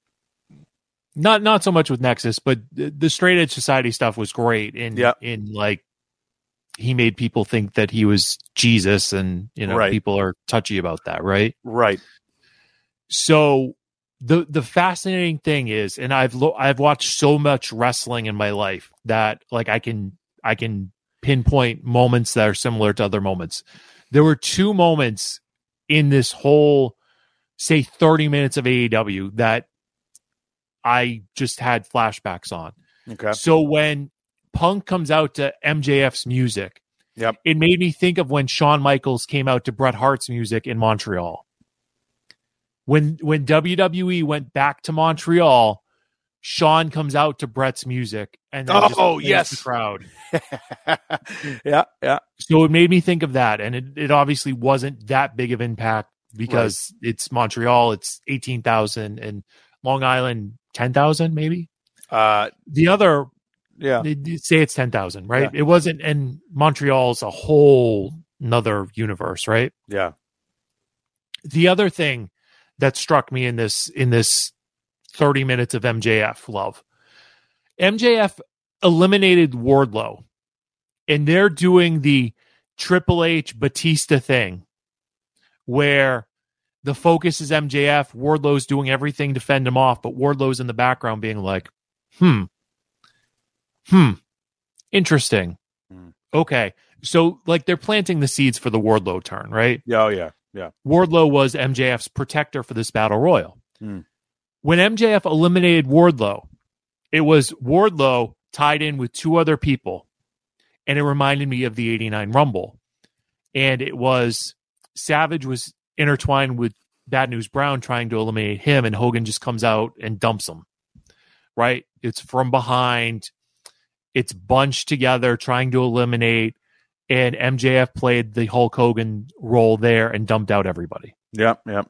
Not not so much with Nexus, but the, the Straight Edge Society stuff was great. In yep. in like he made people think that he was Jesus, and you know right. people are touchy about that, right? Right. So the the fascinating thing is, and I've lo- I've watched so much wrestling in my life that like I can I can pinpoint moments that are similar to other moments. There were two moments in this whole, say, thirty minutes of A E W that I just had flashbacks on. Okay. So when Punk comes out to M J F's music, yep. it made me think of when Shawn Michaels came out to Bret Hart's music in Montreal. When when W W E went back to Montreal, Shawn comes out to Bret's music and then oh, just plays yes. the crowd. yeah, yeah. So it made me think of that, and it, it obviously wasn't that big of impact because right. it's Montreal, it's eighteen thousand, and Long Island, ten thousand maybe? Uh, the other, yeah, they, they say it's ten thousand, right? Yeah. It wasn't, and Montreal's a whole another universe, right? Yeah. The other thing that struck me in this in this thirty minutes of M J F love, M J F eliminated Wardlow, and they're doing the Triple H Batista thing where the focus is M J F, Wardlow's doing everything to fend him off, but Wardlow's in the background being like, hmm, hmm, interesting. Mm. Okay. So, like, they're planting the seeds for the Wardlow turn, right? Yeah, oh, yeah, yeah. Wardlow was M J F's protector for this Battle Royal. Mm. When M J F eliminated Wardlow, it was Wardlow tied in with two other people, and it reminded me of the eighty-nine Rumble. And it was Savage was intertwined with Bad News Brown trying to eliminate him, and Hogan just comes out and dumps him, right? It's from behind. It's bunched together trying to eliminate, and M J F played the Hulk Hogan role there and dumped out everybody. Yep, yep.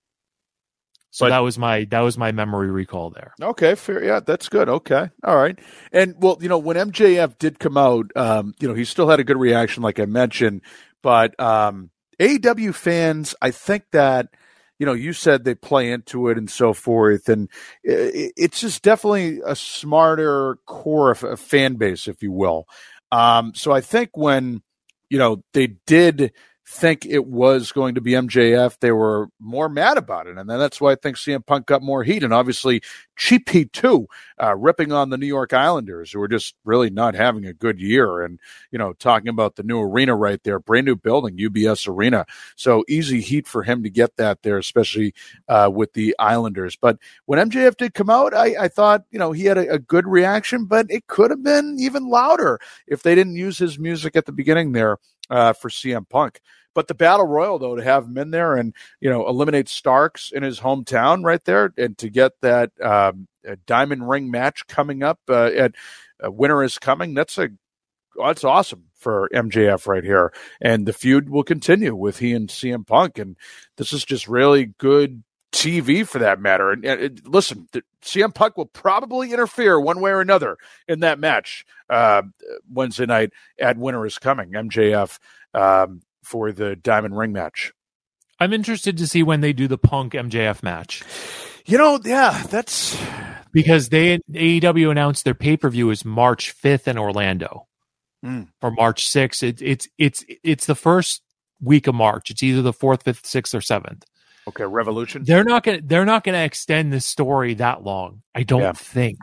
So but, that was my that was my memory recall there. Okay, fair. Yeah, that's good. Okay, all right. And well, you know, when M J F did come out, um, you know, he still had a good reaction, like I mentioned. But um, A E W fans, I think that, you know, you said they play into it and so forth, and it, it's just definitely a smarter core of a fan base, if you will. Um, so I think when, you know, they did think it was going to be M J F, they were more mad about it. And then that's why I think C M Punk got more heat, and obviously cheap heat too, uh, ripping on the New York Islanders, who were just really not having a good year. And, you know, talking about the new arena right there, brand new building, U B S Arena. So easy heat for him to get that there, especially uh, with the Islanders. But when M J F did come out, I, I thought, you know, he had a, a good reaction, but it could have been even louder if they didn't use his music at the beginning there uh, for C M Punk. But the Battle Royal, though, to have him in there and, you know, eliminate Starks in his hometown right there, and to get that um, diamond ring match coming up uh, at uh, Winter is Coming, that's a that's awesome for M J F right here. And the feud will continue with he and C M Punk. And this is just really good T V for that matter. And, and, and listen, the, C M Punk will probably interfere one way or another in that match uh, Wednesday night at Winter is Coming, M J F, um, for the Diamond Ring match. I'm interested to see when they do the Punk M J F match. You know, yeah, that's because they A E W announced their pay-per-view is March fifth in Orlando. Mm. Or March sixth. It, it's it's it's the first week of March. It's either the fourth, fifth, sixth, or seventh. Okay, Revolution. They're not gonna they're not gonna extend this story that long. I don't Yeah. think.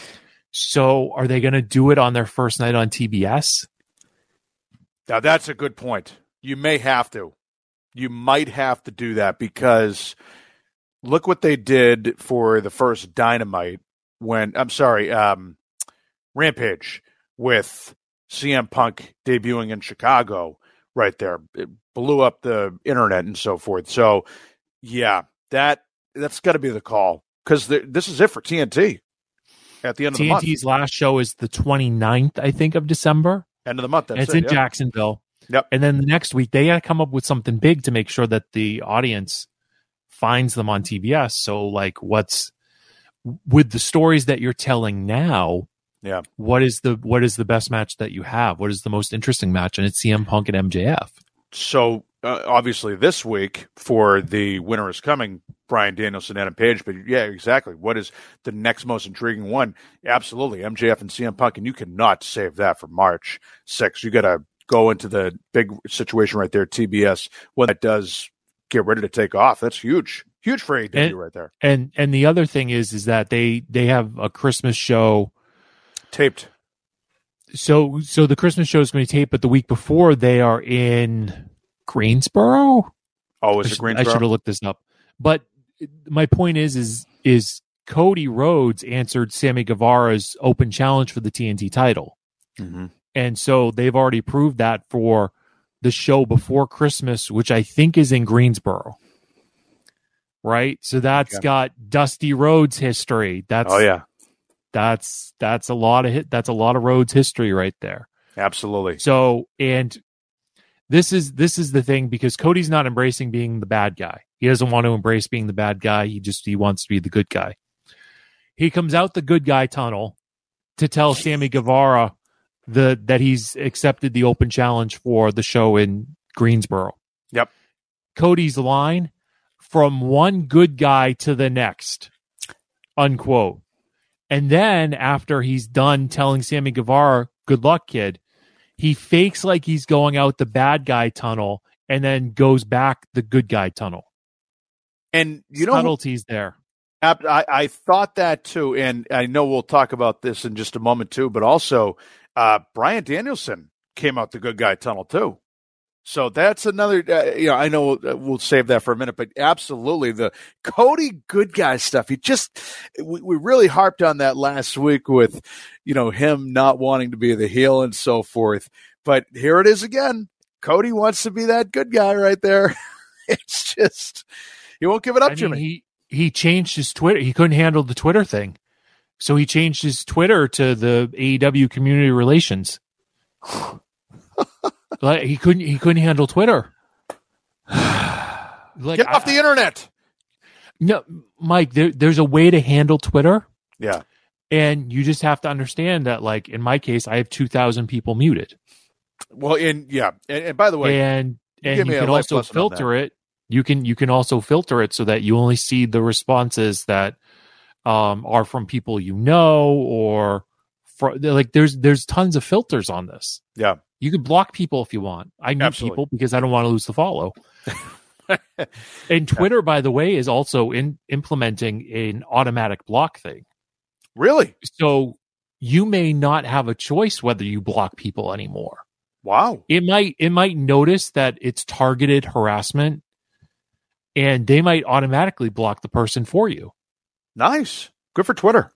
So are they gonna do it on their first night on T B S? Now that's a good point. You may have to. You might have to do that because look what they did for the first Dynamite when I'm sorry, um, Rampage with C M Punk debuting in Chicago right there. It blew up the internet and so forth. So yeah, that that's got to be the call because this is it for T N T at the end of T N T's the month. last show is the twenty-ninth, I think, of December. End of the month. That's And it's it, in yeah. Jacksonville. Yep. And then the next week, they got to come up with something big to make sure that the audience finds them on T B S. So, like, what's with the stories that you're telling now? Yeah. What is the what is the best match that you have? What is the most interesting match? And it's C M Punk and M J F. So uh, obviously this week for the Winter is Coming, Bryan Danielson, Adam Page. But yeah, exactly. What is the next most intriguing one? Absolutely, M J F and C M Punk, and you cannot save that for March sixth. You got to go into the big situation right there, T B S, when that does get ready to take off. That's huge, huge for A E W And- right there. And and the other thing is is that they they have a Christmas show taped. So so the Christmas show is going to be taped, but the week before they are in Greensboro. Oh, is I it should- Greensboro? I should have looked this up. But my point is is is Cody Rhodes answered Sammy Guevara's open challenge for the T N T title. Mm-hmm. And so they've already proved that for the show before Christmas, which I think is in Greensboro. Right? So that's Okay. got Dusty Rhodes history. That's Oh yeah, that's that's a lot of hit that's a lot of Rhodes history right there. absolutely. So and this is this is the thing because Cody's not embracing being the bad guy. He doesn't want to embrace being the bad guy. He just he wants to be the good guy. He comes out the good guy tunnel to tell Sammy Guevara the that he's accepted the open challenge for the show in Greensboro. Yep. Cody's line, from one good guy to the next, unquote. And then after he's done telling Sammy Guevara, good luck, kid, he fakes like he's going out the bad guy tunnel and then goes back the good guy tunnel. And you know, who- Subtleties there. Ab- I, I thought that too, and I know we'll talk about this in just a moment too. But also, uh, Bryan Danielson came out the good guy tunnel too, so that's another. Uh, you know, I know we'll, we'll save that for a minute, but absolutely the Cody good guy stuff. He just we, we really harped on that last week with you know him not wanting to be the heel and so forth. But here it is again. Cody wants to be that good guy right there. It's just he won't give it up, I mean, Jimmy. he he changed his Twitter. He couldn't handle the Twitter thing, so he changed his Twitter to the A E W community relations. Like he couldn't he couldn't handle Twitter. Like, Get off I- the internet. No, Mike, there, there's a way to handle Twitter, Yeah. and you just have to understand that, like, in my case, I have two thousand people muted. Well, and yeah, and, and by the way, and you and give you me a can life also lesson on filter it. You can you can also filter it so that you only see the responses that um, are from people you know, or for, like there's there's tons of filters on this. yeah, You can block people if you want. I mute Absolutely. people because I don't want to lose the follow. And Twitter, by the way, is also in implementing an automatic block thing. really? So you may not have a choice whether you block people anymore. Wow. It might it might notice that it's targeted harassment, and they might automatically block the person for you. Nice. Good for Twitter.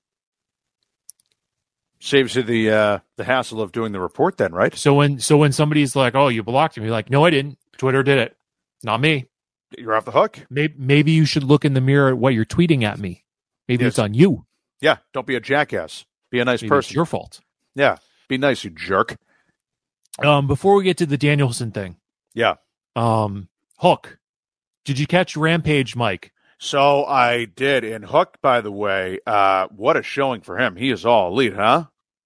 Saves you the uh, the hassle of doing the report then, right? So when so when somebody's like, "Oh, you blocked me," you're like, "No, I didn't. Twitter did it, not me." You're off the hook. Maybe maybe you should look in the mirror at what you're tweeting at me. Maybe Yes. it's on you. Yeah. Don't be a jackass. Be a nice Maybe it's person. your fault. Yeah. Be nice, you jerk. Um, before we get to the Danielson thing, Yeah. um, Hook, did you catch Rampage, Mike? So I did. And Hook, by the way, uh, what a showing for him. He is all elite, huh?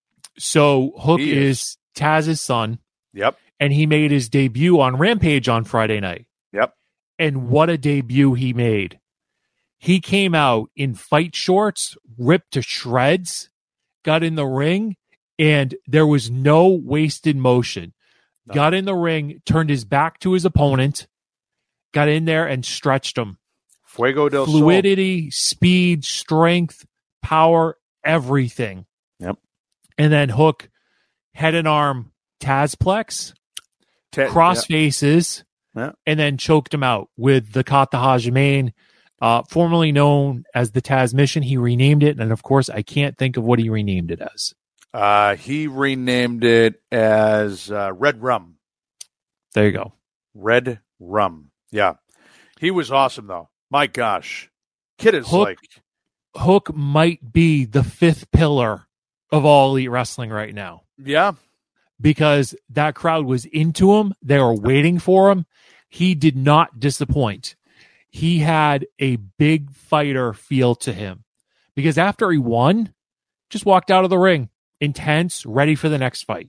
So Hook He is. is. Taz's son. Yep. And he made his debut on Rampage on Friday night. Yep. And what a debut he made. He came out in fight shorts, ripped to shreds, got in the ring, and there was no wasted motion. No. Got in the ring, turned his back to his opponent, got in there and stretched him. Fuego del Fluidity, Sol. Speed, strength, power, everything. Yep. And then Hook, head and arm, Tazplex, Te- cross yeah. faces, yeah. and then choked him out with the Kata Hajime, uh, formerly known as the Taz Mission. He renamed it, and of course, I can't think of what he renamed it as. Uh, he renamed it as uh, Red Rum. There you go. Red Rum. Yeah. He was awesome, though. My gosh. Kid is Hook, like... Hook might be the fifth pillar of all elite wrestling right now. Yeah. Because that crowd was into him. They were waiting for him. He did not disappoint. He had a big fighter feel to him. Because after he won, just walked out of the ring. Intense, ready for the next fight.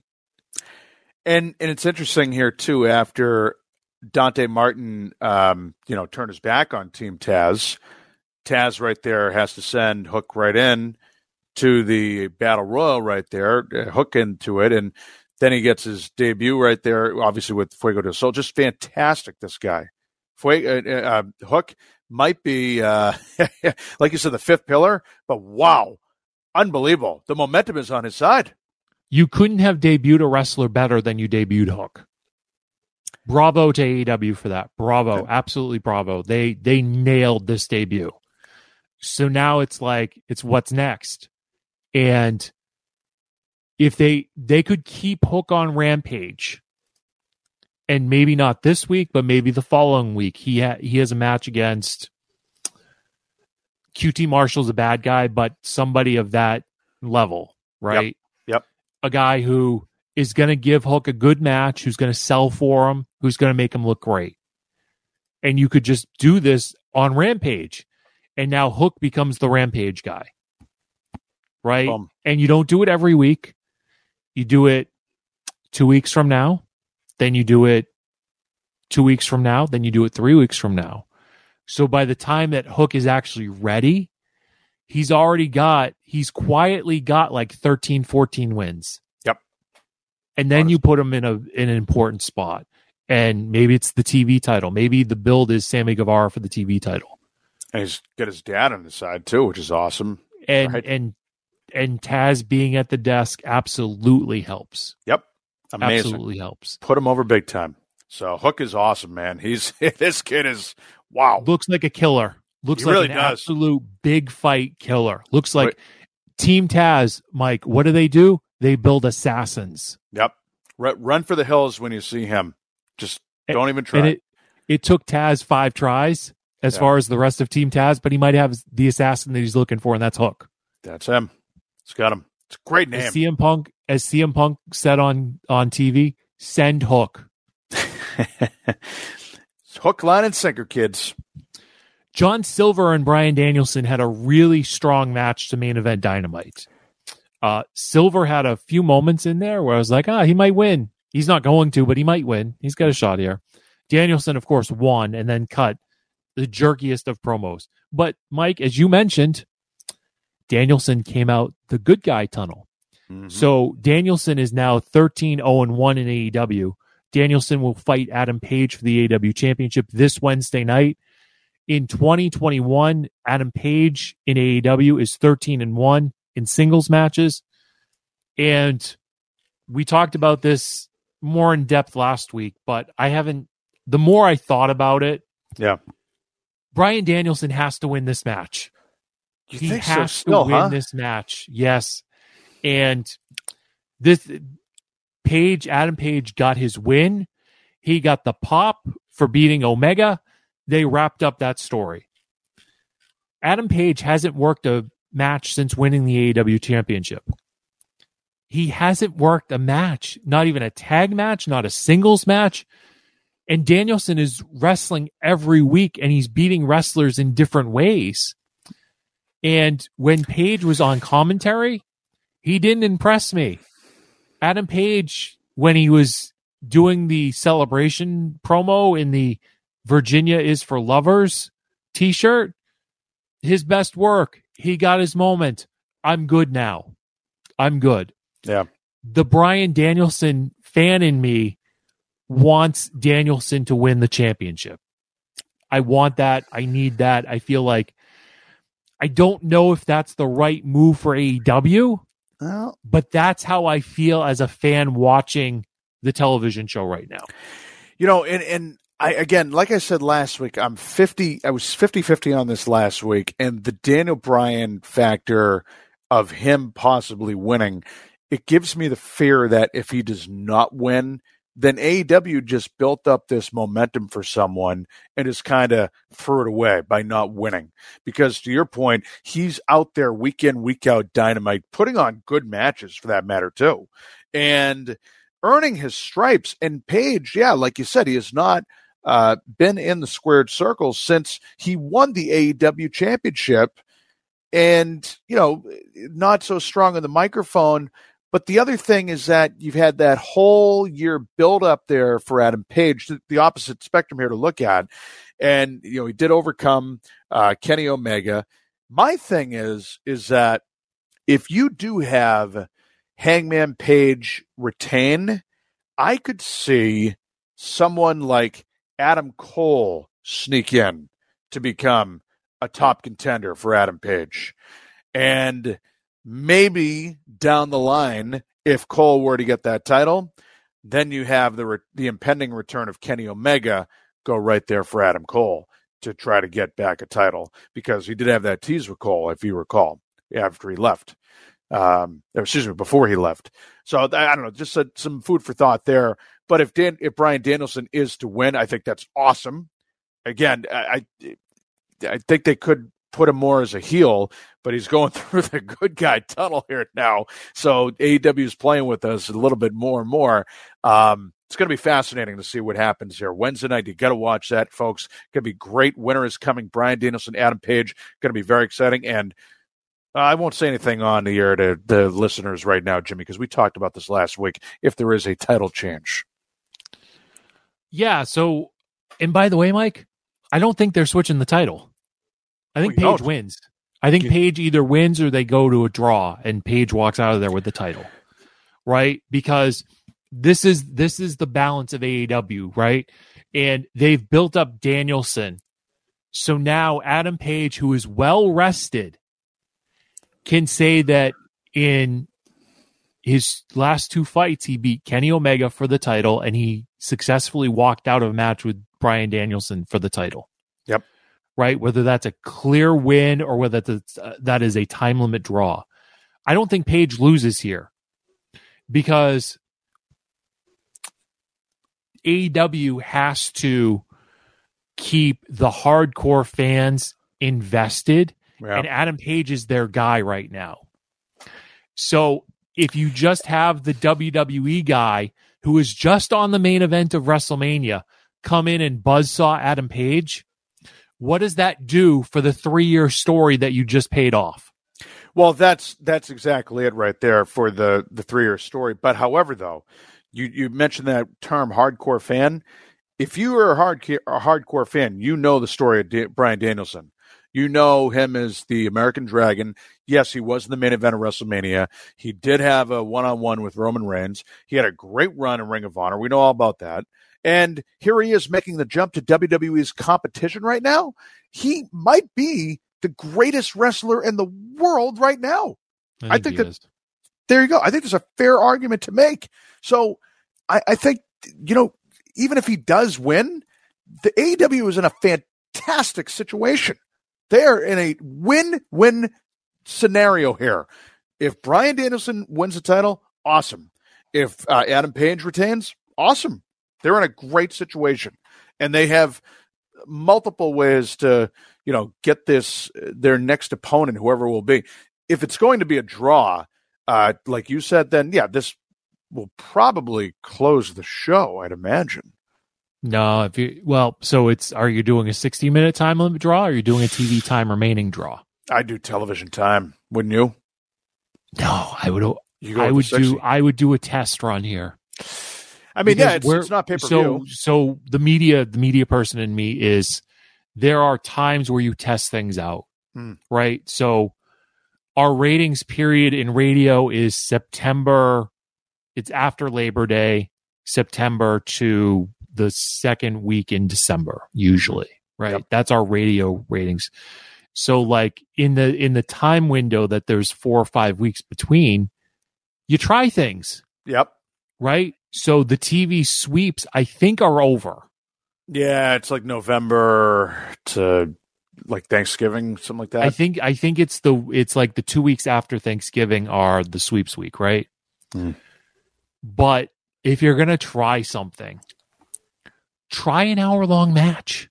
And and it's interesting here, too, after Dante Martin, um, you know, turned his back on Team Taz, Taz right there has to send Hook right in to the Battle Royal right there, Hook into it, and then he gets his debut right there, obviously with Fuego del Sol. Just fantastic, this guy. Fuego, uh, uh, Hook might be, uh, like you said, the fifth pillar, but wow, unbelievable. The momentum is on his side. You couldn't have debuted a wrestler better than you debuted Hook. Bravo to A E W for that. Bravo. Okay. Absolutely bravo. They they nailed this debut. So now it's like, it's what's next. And if they they could keep Hook on Rampage, and maybe not this week, but maybe the following week, he ha- he has a match against Q T Marshall's a bad guy, but somebody of that level, right? Yep. Yep. A guy who is going to give Hook a good match, who's going to sell for him, who's going to make him look great. And you could just do this on Rampage. And now Hook becomes the Rampage guy. Right? Boom. And you don't do it every week. You do it two weeks from now. Then you do it two weeks from now. Then you do it three weeks from now. So by the time that Hook is actually ready, he's already got, he's quietly got like thirteen, fourteen wins. Yep. And then you put him in a in an important spot. And maybe it's the T V title. Maybe the build is Sammy Guevara for the T V title. And he's got his dad on the side too, which is awesome. And right? and and Taz being at the desk absolutely helps. Yep. Amazing. Absolutely helps. Put him over big time. So Hook is awesome, man. He's this kid is wow. Looks like a killer. Looks He like really an does. absolute big fight killer. Looks like Wait. Team Taz, Mike, what do they do? They build assassins. Yep. R- run for the hills when you see him. Just don't even try. And it, it took Taz five tries as Yeah. far as the rest of Team Taz, but he might have the assassin that he's looking for, and that's Hook. That's him. It's got him. It's a great name. As C M Punk, as C M Punk said on, on T V, send Hook. Hook, line, and sinker, kids. John Silver and Bryan Danielson had a really strong match to main event Dynamite. Uh, Silver had a few moments in there where I was like, ah, he might win. He's not going to, but he might win. He's got a shot here. Danielson, of course, won and then cut the jerkiest of promos. But, Mike, as you mentioned, Danielson came out the good guy tunnel. Mm-hmm. So Danielson is now thirteen oh one in A E W. Danielson will fight Adam Page for the A E W Championship this Wednesday night. In twenty twenty-one, Adam Page in A E W is thirteen and one in singles matches. And we talked about this more in depth last week, but I haven't, the more I thought about it, Yeah. Bryan Danielson has to win this match. You He think so has still, to win huh? this match. Yes. And this Page, Adam Page got his win. He got the pop for beating Omega. They wrapped up that story. Adam Page hasn't worked a match since winning the A E W Championship. He hasn't worked a match, not even a tag match, not a singles match. And Danielson is wrestling every week, and he's beating wrestlers in different ways. And when Page was on commentary, he didn't impress me. Adam Page, when he was doing the celebration promo in the Virginia is for Lovers t-shirt, his best work. He got his moment. I'm good now. I'm good. Yeah. The Bryan Danielson fan in me wants Danielson to win the championship. I want that. I need that. I feel like I don't know if that's the right move for A E W, well, but that's how I feel as a fan watching the television show right now. You know, and, and I, again, like I said last week, I'm fifty, I was fifty-fifty on this last week, and the Daniel Bryan factor of him possibly winning, it gives me the fear that if he does not win, then A E W just built up this momentum for someone and just kind of threw it away by not winning. Because to your point, he's out there week in, week out, Dynamite, putting on good matches for that matter too, and earning his stripes. And Page, yeah, like you said, he has not uh, been in the squared circle since he won the A E W championship, and, you know, not so strong on the microphone. But the other thing is that you've had that whole year build up there for Adam Page, the opposite spectrum here to look at. And, you know, he did overcome uh, Kenny Omega. My thing is, is that if you do have Hangman Page retain, I could see someone like Adam Cole sneak in to become a top contender for Adam Page. And maybe down the line, if Cole were to get that title, then you have the re- the impending return of Kenny Omega go right there for Adam Cole to try to get back a title, because he did have that tease with Cole, if you recall, after he left. Um, or excuse me, before he left. So I don't know, just a, some food for thought there. But if Dan, if Bryan Danielson is to win, I think that's awesome. Again, I I, I think they could put him more as a heel, but he's going through the good guy tunnel here now. So A E W is playing with us a little bit more and more. Um, it's going to be fascinating to see what happens here. Wednesday night, you got to watch that, folks. Going to be great. Winner is coming. Bryan Danielson, Adam Page. Going to be very exciting. And uh, I won't say anything on the air to the listeners right now, Jimmy, because we talked about this last week, if there is a title change. Yeah. So, and by the way, Mike, I don't think they're switching the title. I think well, Page wins. I think you, Page either wins or they go to a draw, and Page walks out of there with the title, right? Because this is this is the balance of A E W, right? And they've built up Danielson, so now Adam Page, who is well rested, can say that in his last two fights he beat Kenny Omega for the title, and he successfully walked out of a match with Bryan Danielson for the title. Yep. Right? Whether that's a clear win or whether that's, uh, that is a time limit draw. I don't think Page loses here, because A E W has to keep the hardcore fans invested, yeah. and Adam Page is their guy right now. So if you just have the W W E guy who is just on the main event of WrestleMania come in and buzzsaw Adam Page, what does that do for the three-year story that you just paid off? Well, that's that's exactly it right there for the, the three-year story. But however, though, you, you mentioned that term hardcore fan. If you are a, hard, a hardcore fan, you know the story of da- Bryan Danielson. You know him as the American Dragon. Yes, he was in the main event of WrestleMania. He did have a one-on-one with Roman Reigns. He had a great run in Ring of Honor. We know all about that. And here he is making the jump to W W E's competition right now. He might be the greatest wrestler in the world right now. I think, I think that is. There you go. I think there's a fair argument to make. So I, I think, you know, even if he does win, the A E W is in a fantastic situation. They're in a win-win scenario here. If Bryan Danielson wins the title, awesome. If uh, Adam Page retains, awesome. They're in a great situation, and they have multiple ways to, you know, get this, their next opponent, whoever it will be. If it's going to be a draw, uh, like you said, then yeah, this will probably close the show, I'd imagine. No, if you well, so it's are you doing a sixty minute time limit draw? Or are you doing a T V time remaining draw? I do television time, wouldn't you? No, I would. You go I with would the sixty? do. I would do a test run here. I mean, Because yeah, it's, we're- it's not pay per So, view. so the media, the media person in me is there are times where you test things out, Hmm. right? So our ratings period in radio is September. It's after Labor Day, September to the second week in December, usually, right? Yep. That's our radio ratings. So like in the, in the time window that there's four or five weeks between, you try things, Yep. right? So the T V sweeps, I think, are over. Yeah, it's like November to like Thanksgiving, something like that. I think I think it's the it's like the two weeks after Thanksgiving are the sweeps week, right? Mm. But if you're gonna try something, try an hour long match.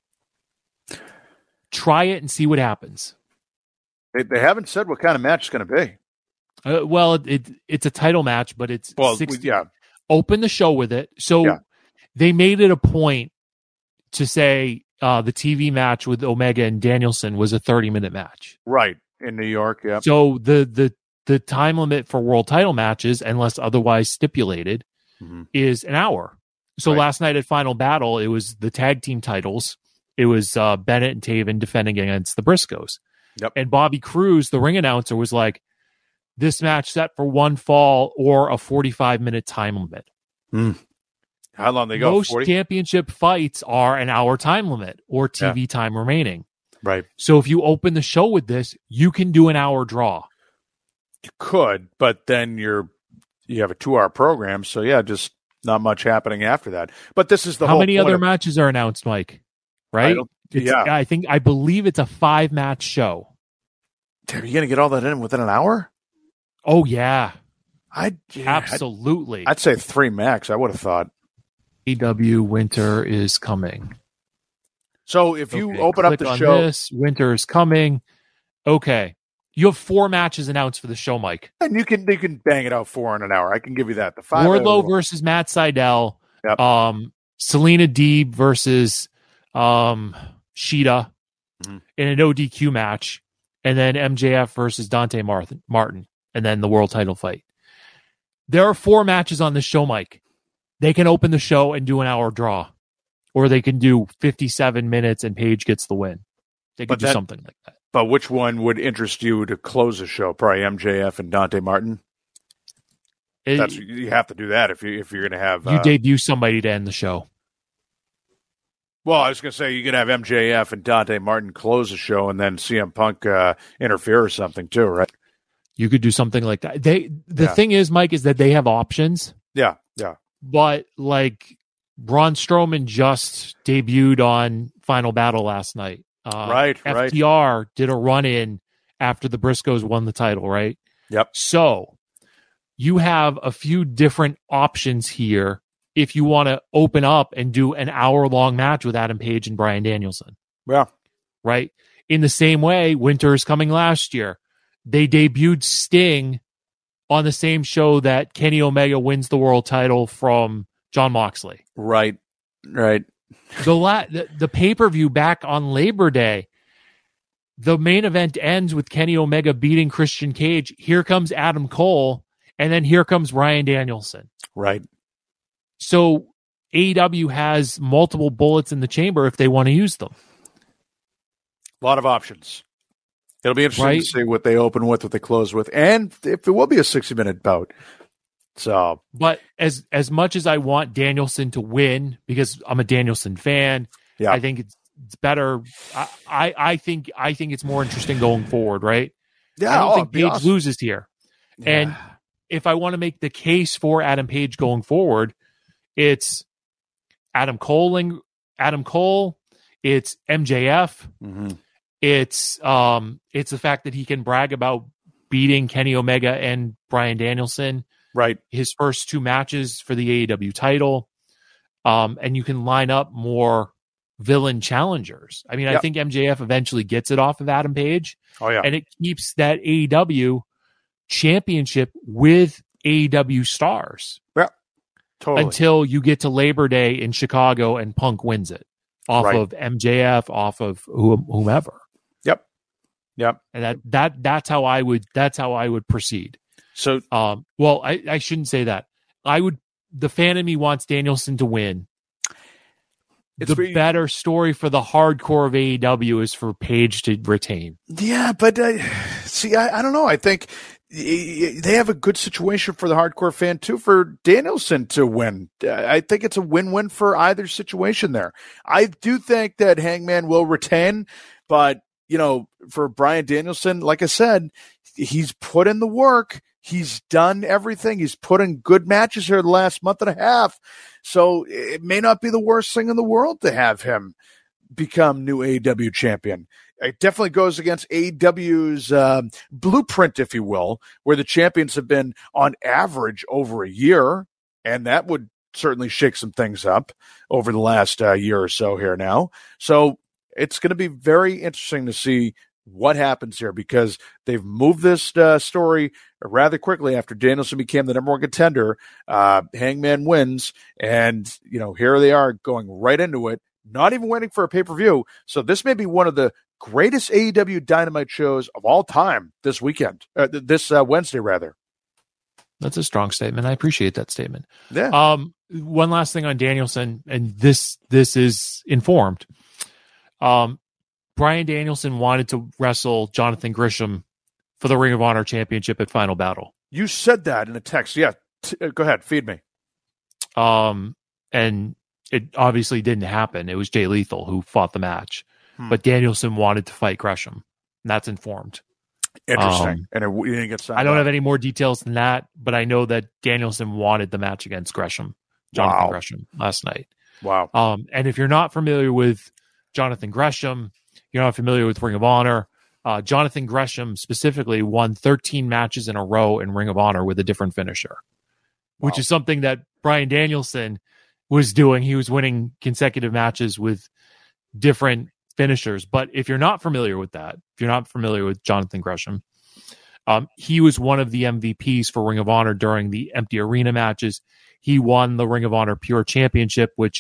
Try it and see what happens. They, they haven't said what kind of match it's going to be. Uh, well, it, it it's a title match, but it's Well, sixty. we- yeah. Open the show with it. So Yeah. they made it a point to say uh, the T V match with Omega and Danielson was a thirty minute match. Right. In New York, yeah. So the the the time limit for world title matches, unless otherwise stipulated, Mhm. is an hour. So Right. last night at Final Battle, it was the tag team titles. It was uh, Bennett and Taven defending against the Briscoes. Yep. And Bobby Cruz, the ring announcer, was like, "This match set for one fall or a forty-five minute time limit." How long they go? Most forty? championship fights are an hour time limit or T V time remaining. Right. So if you open the show with this, you can do an hour draw. You could, but then you're you have a two hour program, so yeah, just not much happening after that. But this is the How whole many point other of- matches are announced, Mike? I Right? don't- It's, yeah. I think I believe it's a five match show. Are you going to get all that in within an hour? Oh yeah, I'd yeah, absolutely. I'd, I'd say three max. I would have thought. A E W Winter is coming. So if you Okay, open up click the on show, this, Winter is coming. Okay, you have four matches announced for the show, Mike. and you can you can bang it out four in an hour. I can give you that. The five Wardlow versus Matt Sydal. Yep. Um, Selena Deeb versus um, Sheeta Mhm. in an O D Q match, and then M J F versus Dante Martin, Martin, and then the world title fight. There are four matches on the show, Mike. They can open the show and do an hour draw, or they can do fifty-seven minutes and Paige gets the win. They could But do that- something like that. But which one would interest you to close the show? Probably M J F and Dante Martin. It- That's you have to do that if you if you're going to have. you uh, debut somebody to end the show. Well, I was going to say you could have M J F and Dante Martin close the show, and then C M Punk uh, interfere or something too, right? You could do something like that. They the Yeah. thing is, Mike, is that they have options. Yeah, yeah. But like Braun Strowman just debuted on Final Battle last night. Uh, Right, right. F T R did a run in after the Briscoes won the title, right? Yep. So you have a few different options here if you want to open up and do an hour long match with Adam Page and Bryan Danielson, Yeah. right? In the same way, Winter is coming last year. They debuted Sting on the same show that Kenny Omega wins the world title from John Moxley. Right. Right. The la- the, the pay-per-view back on Labor Day, the main event ends with Kenny Omega beating Christian Cage. Here comes Adam Cole, and then here comes Bryan Danielson. Right. So A E W has multiple bullets in the chamber if they want to use them. A lot of options. It'll be interesting Right. to see what they open with, what they close with, and if it will be a sixty minute bout. So But as as much as I want Danielson to win, because I'm a Danielson fan, yeah, I think it's it's better. I, I I think I think it's more interesting going forward, right? yeah. I don't oh, think it'd be Page awesome. loses here. And Yeah. if I want to make the case for Adam Page going forward, it's Adam Cole, Adam Cole, it's M J F, Mhm. it's um, it's the fact that he can brag about beating Kenny Omega and Bryan Danielson, right, his first two matches for the A E W title, um, and you can line up more villain challengers. I mean, I Yep. think M J F eventually gets it off of Adam Page, oh yeah, and it keeps that A E W championship with A E W stars. Yeah. Totally. until you get to Labor Day in Chicago and Punk wins it off Right. of M J F, off of whom- whomever. Yep. Yep. And that that that's how I would that's how I would proceed. So, um, well, I, I shouldn't say that. I would. The fan in me wants Danielson to win. It's the pretty- better story for the hardcore of A E W is for Page to retain. yeah, but uh, see, I, I don't know. I think y- they have a good situation for the hardcore fan too, for Danielson to win. Uh, I think it's a win-win for either situation there. I do think that Hangman will retain, but you know, for Bryan Danielson, like I said, he's put in the work. He's done everything. He's put in good matches here the last month and a half. So it may not be the worst thing in the world to have him become new A E W champion. It definitely goes against A E W's um, blueprint, if you will, where the champions have been on average over a year. And that would certainly shake some things up over the last uh, year or so here now. So it's going to be very interesting to see what happens here, because they've moved this uh, story rather quickly after Danielson became the number one contender. Uh, Hangman wins, and you know, here they are going right into it, not even waiting for a pay-per-view. So this may be one of the greatest A E W Dynamite shows of all time this weekend, uh, th- this uh, Wednesday rather. That's a strong statement. I appreciate that statement. Yeah. Um, one last thing on Danielson, and this this is informed. Um, Bryan Danielson wanted to wrestle Jonathan Gresham for the Ring of Honor Championship at Final Battle. You said that in a text. Yeah. T- uh, go ahead. Feed me. Um, and it obviously didn't happen. It was Jay Lethal who fought the match, Hmm. but Danielson wanted to fight Gresham. And that's informed. Interesting. Um, and it, it didn't get signed I don't off. have any more details than that, but I know that Danielson wanted the match against Gresham, Jonathan Wow. Gresham, last night. Wow. Um, and if you're not familiar with Jonathan Gresham, you're not familiar with Ring of Honor, uh, Jonathan Gresham specifically won thirteen matches in a row in Ring of Honor with a different finisher, which Wow. is something that Bryan Danielson was doing. He was winning consecutive matches with different finishers. But if you're not familiar with that, if you're not familiar with Jonathan Gresham, um, he was one of the M V Ps for Ring of Honor during the empty arena matches. He won the Ring of Honor Pure Championship, which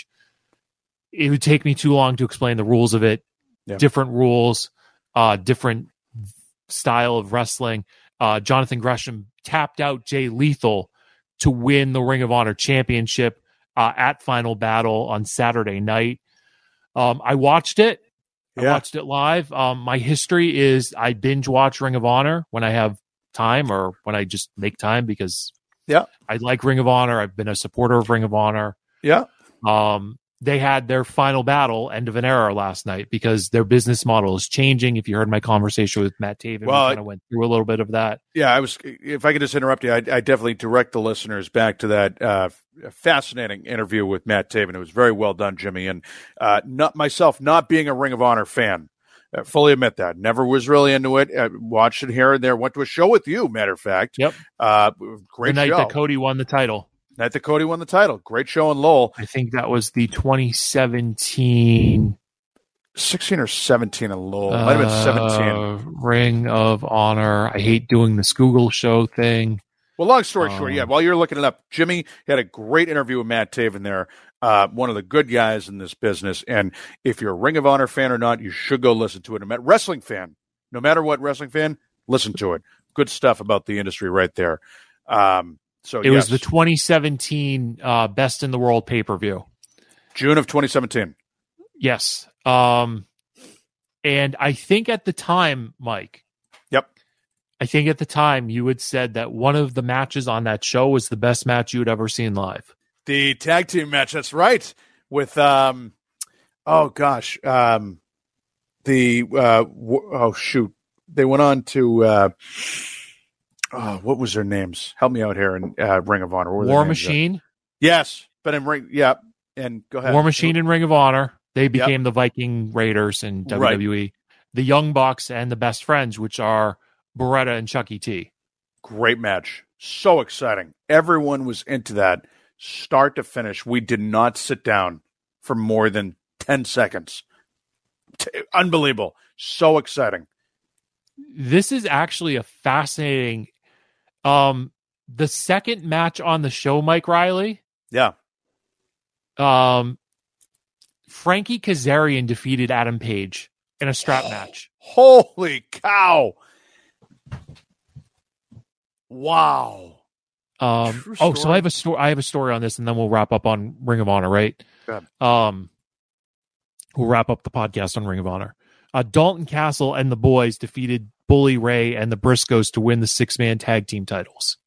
it would take me too long to explain the rules of it. Yeah. Different rules, uh, different style of wrestling. Uh, Jonathan Gresham tapped out Jay Lethal to win the Ring of Honor Championship uh, at Final Battle on Saturday night. Um, I watched it. I Yeah. watched it live. Um, my history is I binge watch Ring of Honor when I have time or when I just make time because Yeah. I like Ring of Honor. I've been a supporter of Ring of Honor. Yeah. Um, they had their Final Battle, End of an Era, last night because their business model is changing. If you heard my conversation with Matt Taven, Well, we kind of went through a little bit of that. Yeah, I was. If I could just interrupt you, I, I definitely direct the listeners back to that uh, fascinating interview with Matt Taven. It was very well done, Jimmy. And uh, not myself, not being a Ring of Honor fan, uh, fully admit that. Never was really into it. I watched it here and there. Went to a show with you, matter of fact. Yep. Uh, great the night show. that Cody won the title. Night that Cody won the title. Great show in Lowell. I think that was the twenty seventeen sixteen or seventeen in Lowell. Might have been seventeen. uh, Ring of Honor. I hate doing the Scoogle show thing. Well, long story short, Um, yeah, while you're looking it up, Jimmy had a great interview with Matt Taven there, uh, one of the good guys in this business. And if you're a Ring of Honor fan or not, you should go listen to it. No matter, wrestling fan, no matter what wrestling fan, listen to it. Good stuff about the industry right there. Um, so It yes, was the twenty seventeen uh, Best in the World pay-per-view. June of twenty seventeen. Yes. Um, and I think at the time, Mike, Yep. I think at the time you had said that one of the matches on that show was the best match you had ever seen live. The tag team match. That's right. With, um, oh gosh, um, the, uh, w- oh shoot. They went on to, uh, oh, what was their names? Help me out here in uh, Ring of Honor. What were their War names? Machine, Yes. But in Ring, yeah. And go ahead. War Machine and Ring of Honor. They became the Viking Raiders in W W E. The Young Bucks and the Best Friends, which are Beretta and Chucky T. Great match. So exciting. Everyone was into that start to finish. We did not sit down for more than ten seconds. T- Unbelievable. So exciting. This is actually a fascinating. Um, the second match on the show, Mike Riley, Yeah. Um, Frankie Kazarian defeated Adam Page in a strap match. Holy cow. Wow. Um, oh, so I have a story. I have a story on this, and then we'll wrap up on Ring of Honor, right? Good. Um, we'll wrap up the podcast on Ring of Honor. Uh, Dalton Castle and the boys defeated Bully Ray and the Briscoes to win the six-man tag team titles.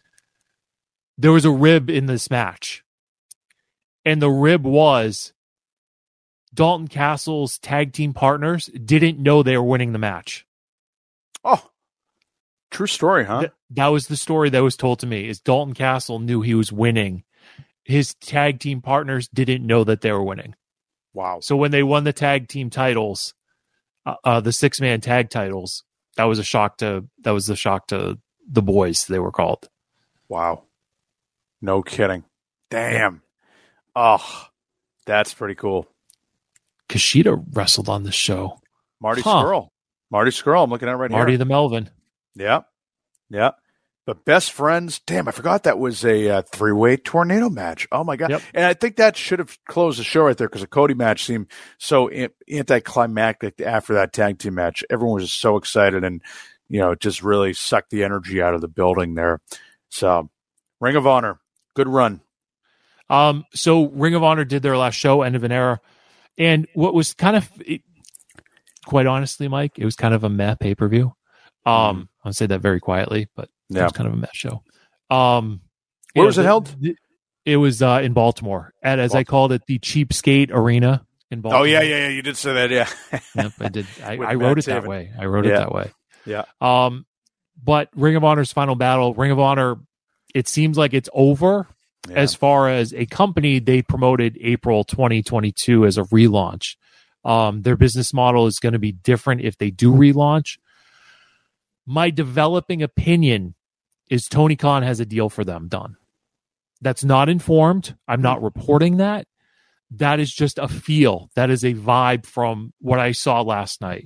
There was a rib in this match, and the rib was Dalton Castle's tag team partners didn't know they were winning the match. Oh, true story, huh? Th- that was the story that was told to me, is Dalton Castle knew he was winning. His tag team partners didn't know that they were winning. Wow. So when they won the tag team titles, uh, uh, the six-man tag titles, that was a shock to that was a shock to the boys, they were called. Wow. No kidding. Damn. Oh, that's pretty cool. Kushida wrestled on this show. Marty Huh. Scurll. Marty Scurll. I'm looking at it right Marty here. the Melvin. Yeah. Yeah. But Best Friends, damn, I forgot that was a uh, three-way tornado match. Oh, my God. Yep. And I think that should have closed the show right there because the Cody match seemed so an- anticlimactic after that tag team match. Everyone was just so excited and, you know, just really sucked the energy out of the building there. So, Ring of Honor, good run. Um, so Ring of Honor did their last show, End of an Era. And what was kind of, it, quite honestly, Mike, it was kind of a meh pay-per-view. Um, Mm. I'll say that very quietly, but it Yeah. was kind of a mess show. Um, Where yeah, was it the- held? the- it was uh, in Baltimore, at, as I called it, the Cheapskate Arena in Baltimore. Oh, yeah, yeah, yeah. You did say that, yeah. Yep, I did. I, With I wrote Matt it that Taven. way. I wrote it Yeah. that way. Yeah. Um, but Ring of Honor's final battle, Ring of Honor, it seems like it's over. Yeah. As far as a company, they promoted April twenty twenty-two as a relaunch. Um, their business model is going to be different if they do relaunch. My developing opinion is Tony Khan has a deal for them done. That's not informed. I'm not reporting that. That is just a feel. That is a vibe from what I saw last night.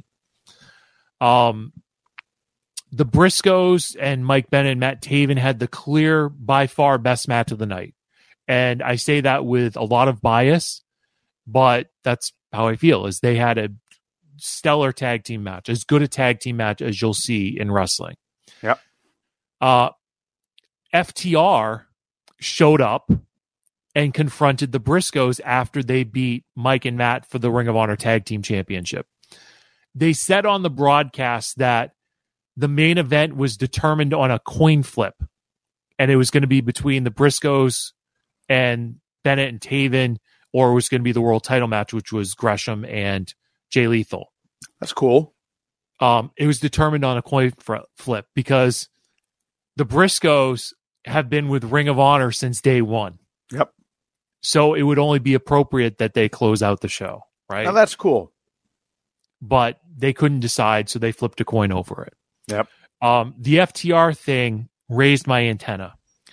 Um, the Briscoes and Mike Bennett and Matt Taven had the clear, by far, best match of the night. And I say that with a lot of bias, but that's how I feel, is they had a stellar tag team match, as good a tag team match as you'll see in wrestling. Yep. Uh, F T R showed up and confronted the Briscoes after they beat Mike and Matt for the Ring of Honor Tag Team Championship. They said on the broadcast that the main event was determined on a coin flip, and it was going to be between the Briscoes and Bennett and Taven, or it was going to be the world title match, which was Gresham and Jay Lethal. That's cool. Um, it was determined on a coin fr- flip because the Briscoes have been with Ring of Honor since day one. Yep. So it would only be appropriate that they close out the show, right? Now that's cool. But they couldn't decide, so they flipped a coin over it. Yep. Um, the F T R thing raised my antenna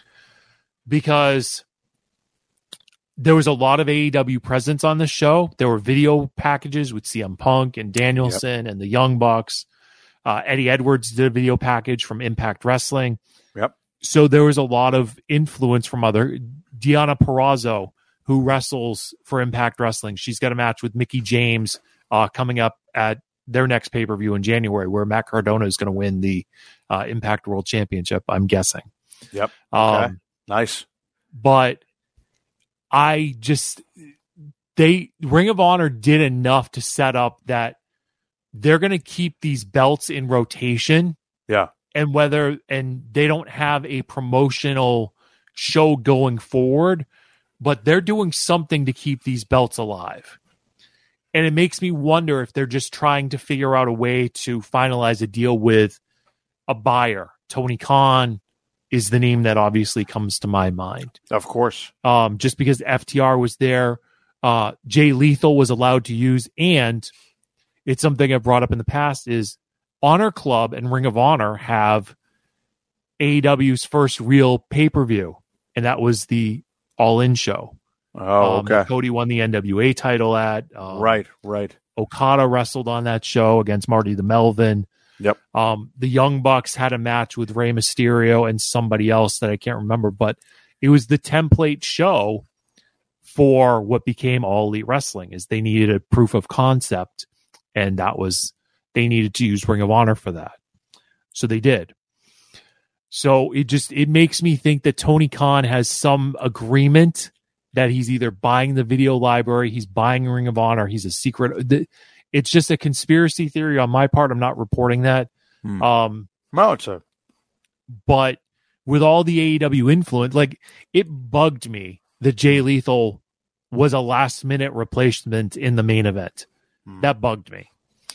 because there was a lot of A E W presence on this show. There were video packages with C M Punk and Danielson yep. and the Young Bucks. Uh, Eddie Edwards did a video package from Impact Wrestling. Yep. So there was a lot of influence from other. Deonna Purrazzo, who wrestles for Impact Wrestling, she's got a match with Mickie James uh, coming up at their next pay-per-view in January, where Matt Cardona is going to win the uh, Impact World Championship, I'm guessing. Yep. Okay. Um, nice. But I just, they, Ring of Honor did enough to set up that they're going to keep these belts in rotation. Yeah. And whether, and they don't have a promotional show going forward, but they're doing something to keep these belts alive. And it makes me wonder if they're just trying to figure out a way to finalize a deal with a buyer. Tony Khan is the name that obviously comes to my mind. Of course. Um, just because F T R was there, uh, Jay Lethal was allowed to use, and it's something I've brought up in the past is Honor Club and Ring of Honor have A E W's first real pay-per-view, and that was the All In show. Oh, um, okay. Cody won the N W A title at. Um, right, right. Okada wrestled on that show against Marty the Melvin. Yep. Um, the Young Bucks had a match with Rey Mysterio and somebody else that I can't remember, but it was the template show for what became All Elite Wrestling. Is they needed a proof of concept, and that was they needed to use Ring of Honor for that. So they did. So it just it makes me think that Tony Khan has some agreement that he's either buying the video library, he's buying Ring of Honor, he's a secret. It's just a conspiracy theory on my part. I'm not reporting that. Hmm. Um, no, it's a. But with all the A E W influence, like it bugged me that Jay Lethal was a last minute replacement in the main event. Hmm. That bugged me.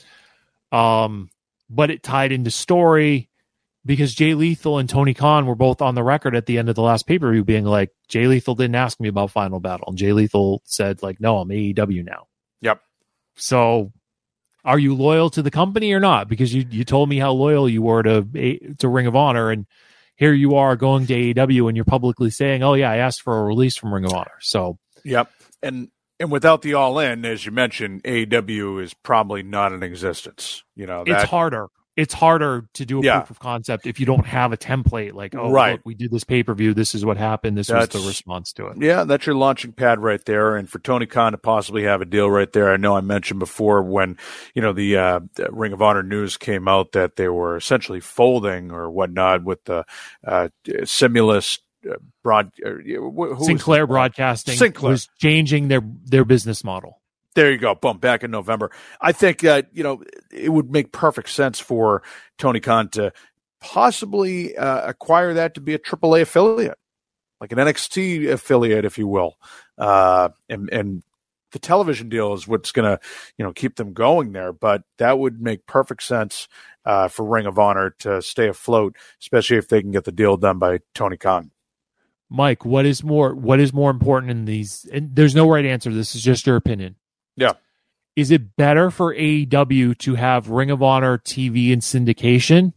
Um, but it tied into story because Jay Lethal and Tony Khan were both on the record at the end of the last pay-per-view being like, Jay Lethal didn't ask me about Final Battle. And Jay Lethal said like, no, I'm A E W now. Yep. So are you loyal to the company or not? Because you, you told me how loyal you were to, to Ring of Honor, and here you are going to A E W and you're publicly saying, oh yeah, I asked for a release from Ring of Honor. So, yep. And, and without the All In, as you mentioned, A E W is probably not in existence. You know, that, it's harder. It's harder to do a Yeah. proof of concept if you don't have a template like, oh, Right. look, we did this pay-per-view. This is what happened. This That's- was the response to it. Yeah, that's your launching pad right there. And for Tony Khan to possibly have a deal right there, I know I mentioned before when, you know, the uh, Ring of Honor news came out that they were essentially folding or whatnot with the uh, Simulus uh, broad. Uh, who was Sinclair this? Broadcasting Sinclair. was changing their, their business model. There you go. Boom. Back in November. I think, uh, you know, it would make perfect sense for Tony Khan to possibly uh, acquire that to be a triple A affiliate, like an N X T affiliate, if you will. Uh, and, and the television deal is what's going to, you know, keep them going there. But that would make perfect sense uh, for Ring of Honor to stay afloat, especially if they can get the deal done by Tony Khan. Mike, what is more, what is more important in these? And there's no right answer. This is just your opinion. Yeah. Is it better for A E W to have Ring of Honor T V and syndication,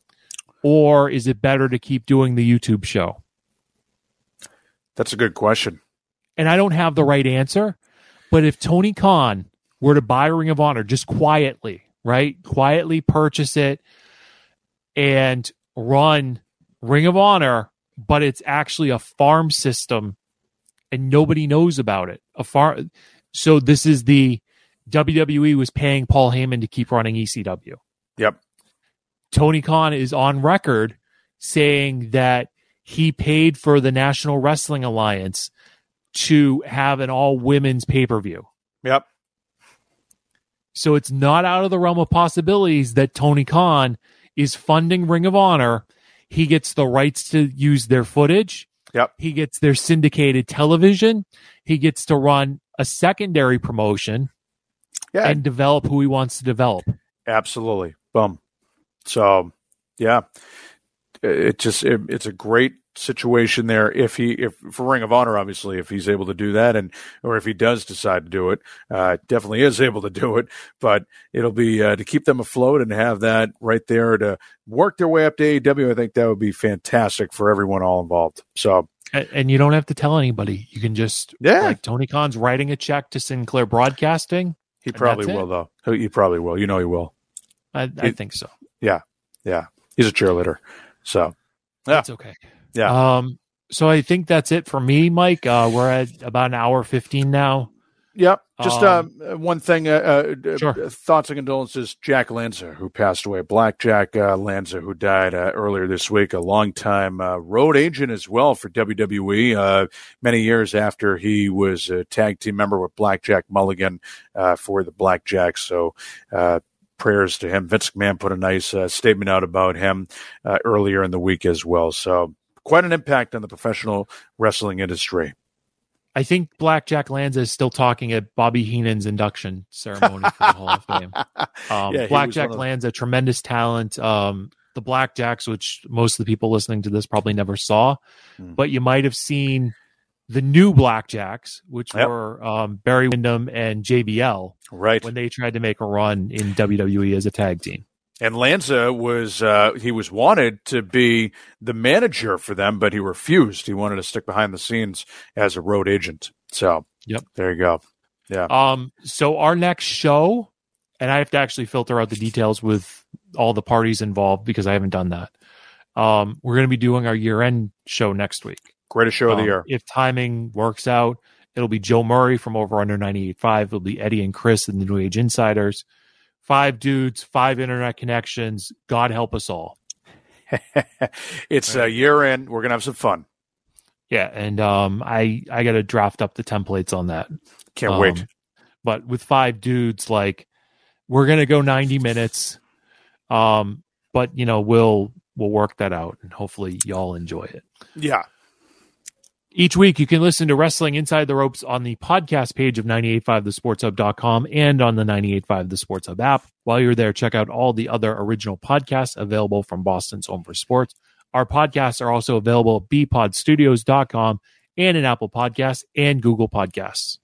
or is it better to keep doing the YouTube show? That's a good question. And I don't have the right answer, but if Tony Khan were to buy Ring of Honor just quietly, right? Quietly purchase it and run Ring of Honor, but it's actually a farm system and nobody knows about it. A farm. So this is the W W E was paying Paul Heyman to keep running E C W. Yep. Tony Khan is on record saying that he paid for the National Wrestling Alliance to have an all women's pay-per-view. Yep. So it's not out of the realm of possibilities that Tony Khan is funding Ring of Honor. He gets the rights to use their footage. Yep. He gets their syndicated television. He gets to run a secondary promotion Yeah. and develop who he wants to develop. Absolutely. Boom. So, yeah, it just it, it's a great situation there. If he, if for Ring of Honor, obviously, if he's able to do that, and or if he does decide to do it, uh, definitely is able to do it. But it'll be uh, to keep them afloat and have that right there to work their way up to A E W. I think that would be fantastic for everyone all involved. So. And, and you don't have to tell anybody. You can just, Yeah. like Tony Khan's writing a check to Sinclair Broadcasting. He And probably that's will, it. though. He probably will. You know he will. I, I think so. Yeah. Yeah. He's a cheerleader. So, yeah. That's okay. Yeah. Um, so I think that's it for me, Mike. Uh, we're at about an hour fifteen now. Yep. Just Um, uh, one thing. Uh, uh, Sure. uh, thoughts and condolences. Jack Lanza, who passed away. Black Jack uh, Lanza, who died uh, earlier this week. A longtime uh, road agent as well for W W E. Uh, many years after he was a tag team member with Blackjack Mulligan uh, for the Blackjacks. So uh, prayers to him. Vince McMahon put a nice uh, statement out about him uh, earlier in the week as well. So quite an impact on the professional wrestling industry. I think Blackjack Lanza is still talking at Bobby Heenan's induction ceremony for the Hall of Fame. Um, Yeah, he was Blackjack one of- Lanza, tremendous talent. Um, the Blackjacks, which most of the people listening to this probably never saw, Hmm. but you might have seen the new Blackjacks, which Yep. were um, Barry Windham and J B L, Right. when they tried to make a run in W W E as a tag team. And Lanza was uh, he was wanted to be the manager for them, but he refused. He wanted to stick behind the scenes as a road agent. So, Yep. there you go. Yeah. Um, so our next show, and I have to actually filter out the details with all the parties involved because I haven't done that. Um, we're going to be doing our year-end show next week. Greatest show of the Um, year. If timing works out, it'll be Joe Murray from Over Under ninety-eight point five. It'll be Eddie and Chris and the New Age Insiders. Five dudes, five internet connections. God help us all. It's a year in. We're going to have some fun. Yeah, and um, I I got to draft up the templates on that. Can't Um, wait. But with five dudes, like, we're gonna go ninety minutes. Um, but you know, we'll we'll work that out, and hopefully y'all enjoy it. Yeah. Each week, you can listen to Wrestling Inside the Ropes on the podcast page of nine eight five the sports hub dot com and on the nine eight five The Sports Hub app. While you're there, check out all the other original podcasts available from Boston's Home for Sports. Our podcasts are also available at b pod studios dot com and in Apple Podcasts and Google Podcasts.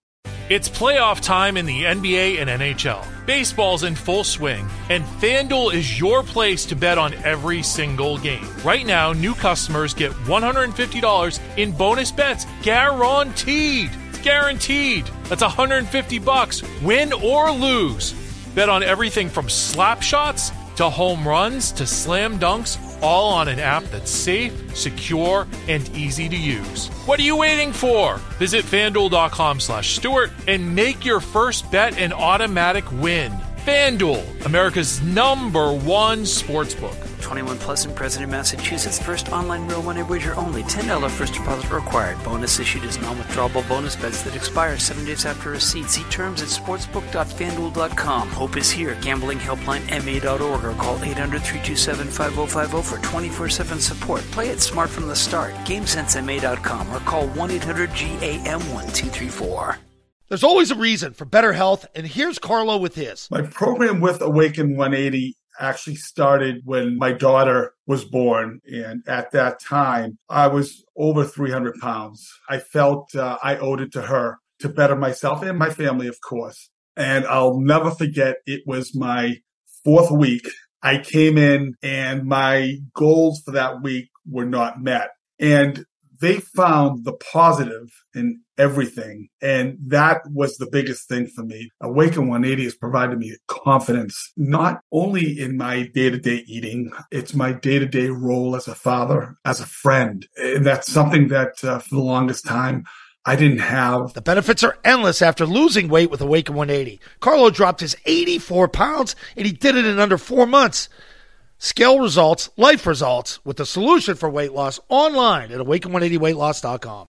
It's playoff time in the N B A and N H L. Baseball's in full swing, and FanDuel is your place to bet on every single game. Right now, new customers get one hundred fifty dollars in bonus bets guaranteed. It's guaranteed. That's one hundred fifty bucks, win or lose. Bet on everything from slap shots to home runs to slam dunks, all on an app that's safe, secure, and easy to use. What are you waiting for? Visit FanDuel.com slash Stewart and make your first bet an automatic win. FanDuel, America's number one sportsbook. twenty-one plus and present in Massachusetts. First online real money wager only. ten dollars first deposit required. Bonus issued as non-withdrawable bonus bets that expire seven days after receipt. See terms at sportsbook dot fanduel dot com. Hope is here. Gambling helpline M A dot org or call eight hundred, three two seven, five oh five oh for twenty-four seven support. Play it smart from the start. game sense M A dot com or call one eight hundred G A M one two three four. There's always a reason for better health, and here's Carlo with his. My program with Awaken one eighty actually started when my daughter was born. And at that time, I was over three hundred pounds. I felt uh, I owed it to her to better myself and my family, of course. And I'll never forget, it was my fourth week. I came in and my goals for that week were not met. And they found the positive in everything. And that was the biggest thing for me. Awaken one eighty has provided me confidence, not only in my day-to-day eating, it's my day-to-day role as a father, as a friend. And that's something that uh, for the longest time, I didn't have. The benefits are endless after losing weight with Awaken one eighty. Carlo dropped his eighty-four pounds, and he did it in under four months. Scale results, life results, with the solution for weight loss online at awaken one eighty weight loss dot com.